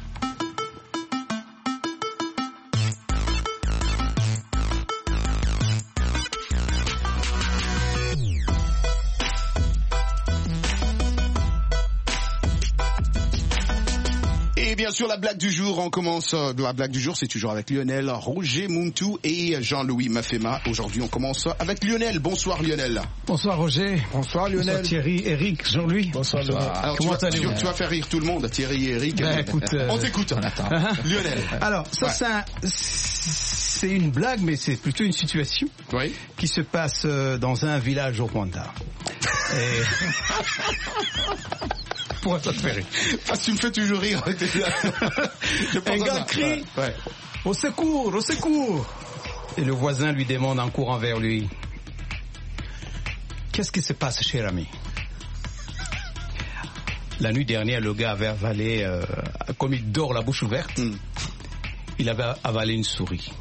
Bien sûr, la blague du jour, on commence, euh, la blague du jour, c'est toujours avec Lionel, Roger Muntu et Jean-Louis Mafema. Aujourd'hui, on commence avec Lionel. Bonsoir Lionel. Bonsoir Roger. Bonsoir Lionel. Bonsoir Thierry, Eric, Jean-Louis. Bonsoir Lionel. Alors, comment tu, vas, tu, tu vas faire rire tout le monde, Thierry et Eric. Ben, écoute, euh... on t'écoute. Lionel. Alors, ça, ouais. c'est, un, c'est une blague, mais c'est plutôt une situation oui. qui se passe dans un village au Rwanda. Et... Pourquoi ça te fait rire? Parce que tu me fais toujours rire. Un gars crie ouais. Au secours, au secours. Et le voisin lui demande en courant vers lui: qu'est-ce qui se passe, cher ami? La nuit dernière, le gars avait avalé, euh, comme il dort la bouche ouverte, mm. il avait avalé une souris.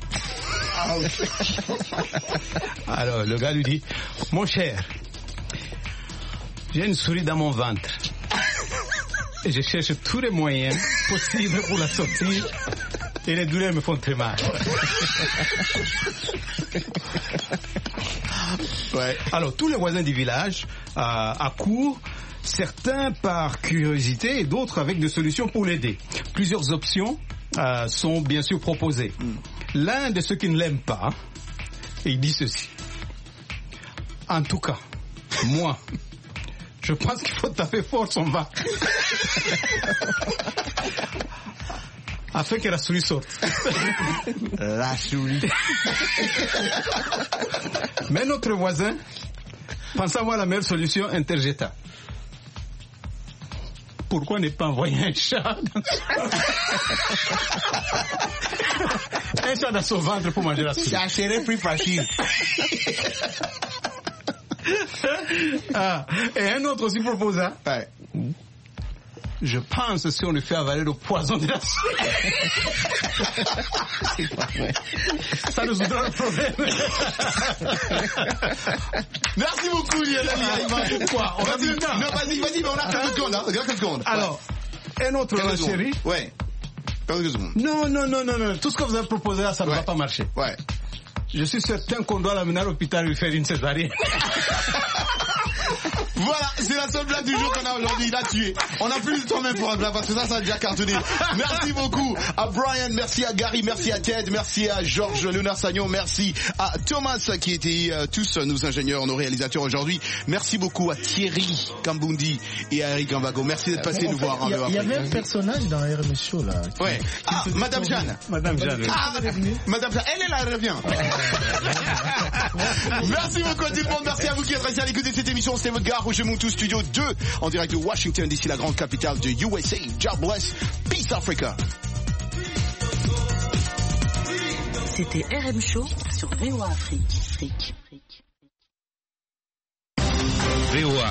Alors le gars lui dit: mon cher, j'ai une souris dans mon ventre. Et je cherche tous les moyens possibles pour la sortir. Et les douleurs me font très mal. Ouais. Alors, tous les voisins du village euh, accourent, certains par curiosité et d'autres avec des solutions pour l'aider. Plusieurs options euh, sont bien sûr proposées. Mm. L'un de ceux qui ne l'aiment pas, il dit ceci: en tout cas, moi, je pense qu'il faut taper fort son ventre afin que la souris sorte. La souris. Mais notre voisin, pensant avoir la meilleure solution, interjeta: pourquoi ne pas envoyer un chat dans son... un chat dans son ventre pour manger la souris? Ça serait plus facile. Ah, et un autre aussi proposa: ouais. Je pense si on lui fait avaler le poison de la souris, c'est pas vrai. Ça résoudra le problème. Merci beaucoup Lionel. Ah, pourquoi on a dit, non, vas-y, vas-y, mais on a quelques secondes, hein, quelques secondes. Alors, un autre là, chérie. Ouais. Non, non, non, non, non. Tout ce que vous avez proposé là, ça ouais. ne va pas marcher. Ouais. Je suis certain qu'on doit l'amener à l'hôpital et lui faire une césarienne. Voilà, c'est la seule blague du jour qu'on a aujourd'hui. Il a tué. On n'a plus de temps même pour un blague parce que ça, ça a déjà cartonné. Merci beaucoup à Brian, merci à Gary, merci à Ted, merci à Georges Léonard Sagnon, merci à Thomas qui était euh, tous nos ingénieurs, nos réalisateurs aujourd'hui. Merci beaucoup à Thierry Kambundi et à Eric Ambago. Merci d'être passé nous voir. Il y, y avait un personnage dans R M S Show là. Ouais. Ah, Madame Jeanne. Madame Jeanne. Ah, Madame Jeanne. Elle est là, elle revient. Merci beaucoup à tout le monde. Merci à vous qui êtes restés à l'écoute de cette émission. C'était votre gars, Roger Montou, Studio deux, en direct de Washington, d'ici la grande capitale de U S A. God bless. Peace Africa. C'était R M Show sur V O A Afrique. V O A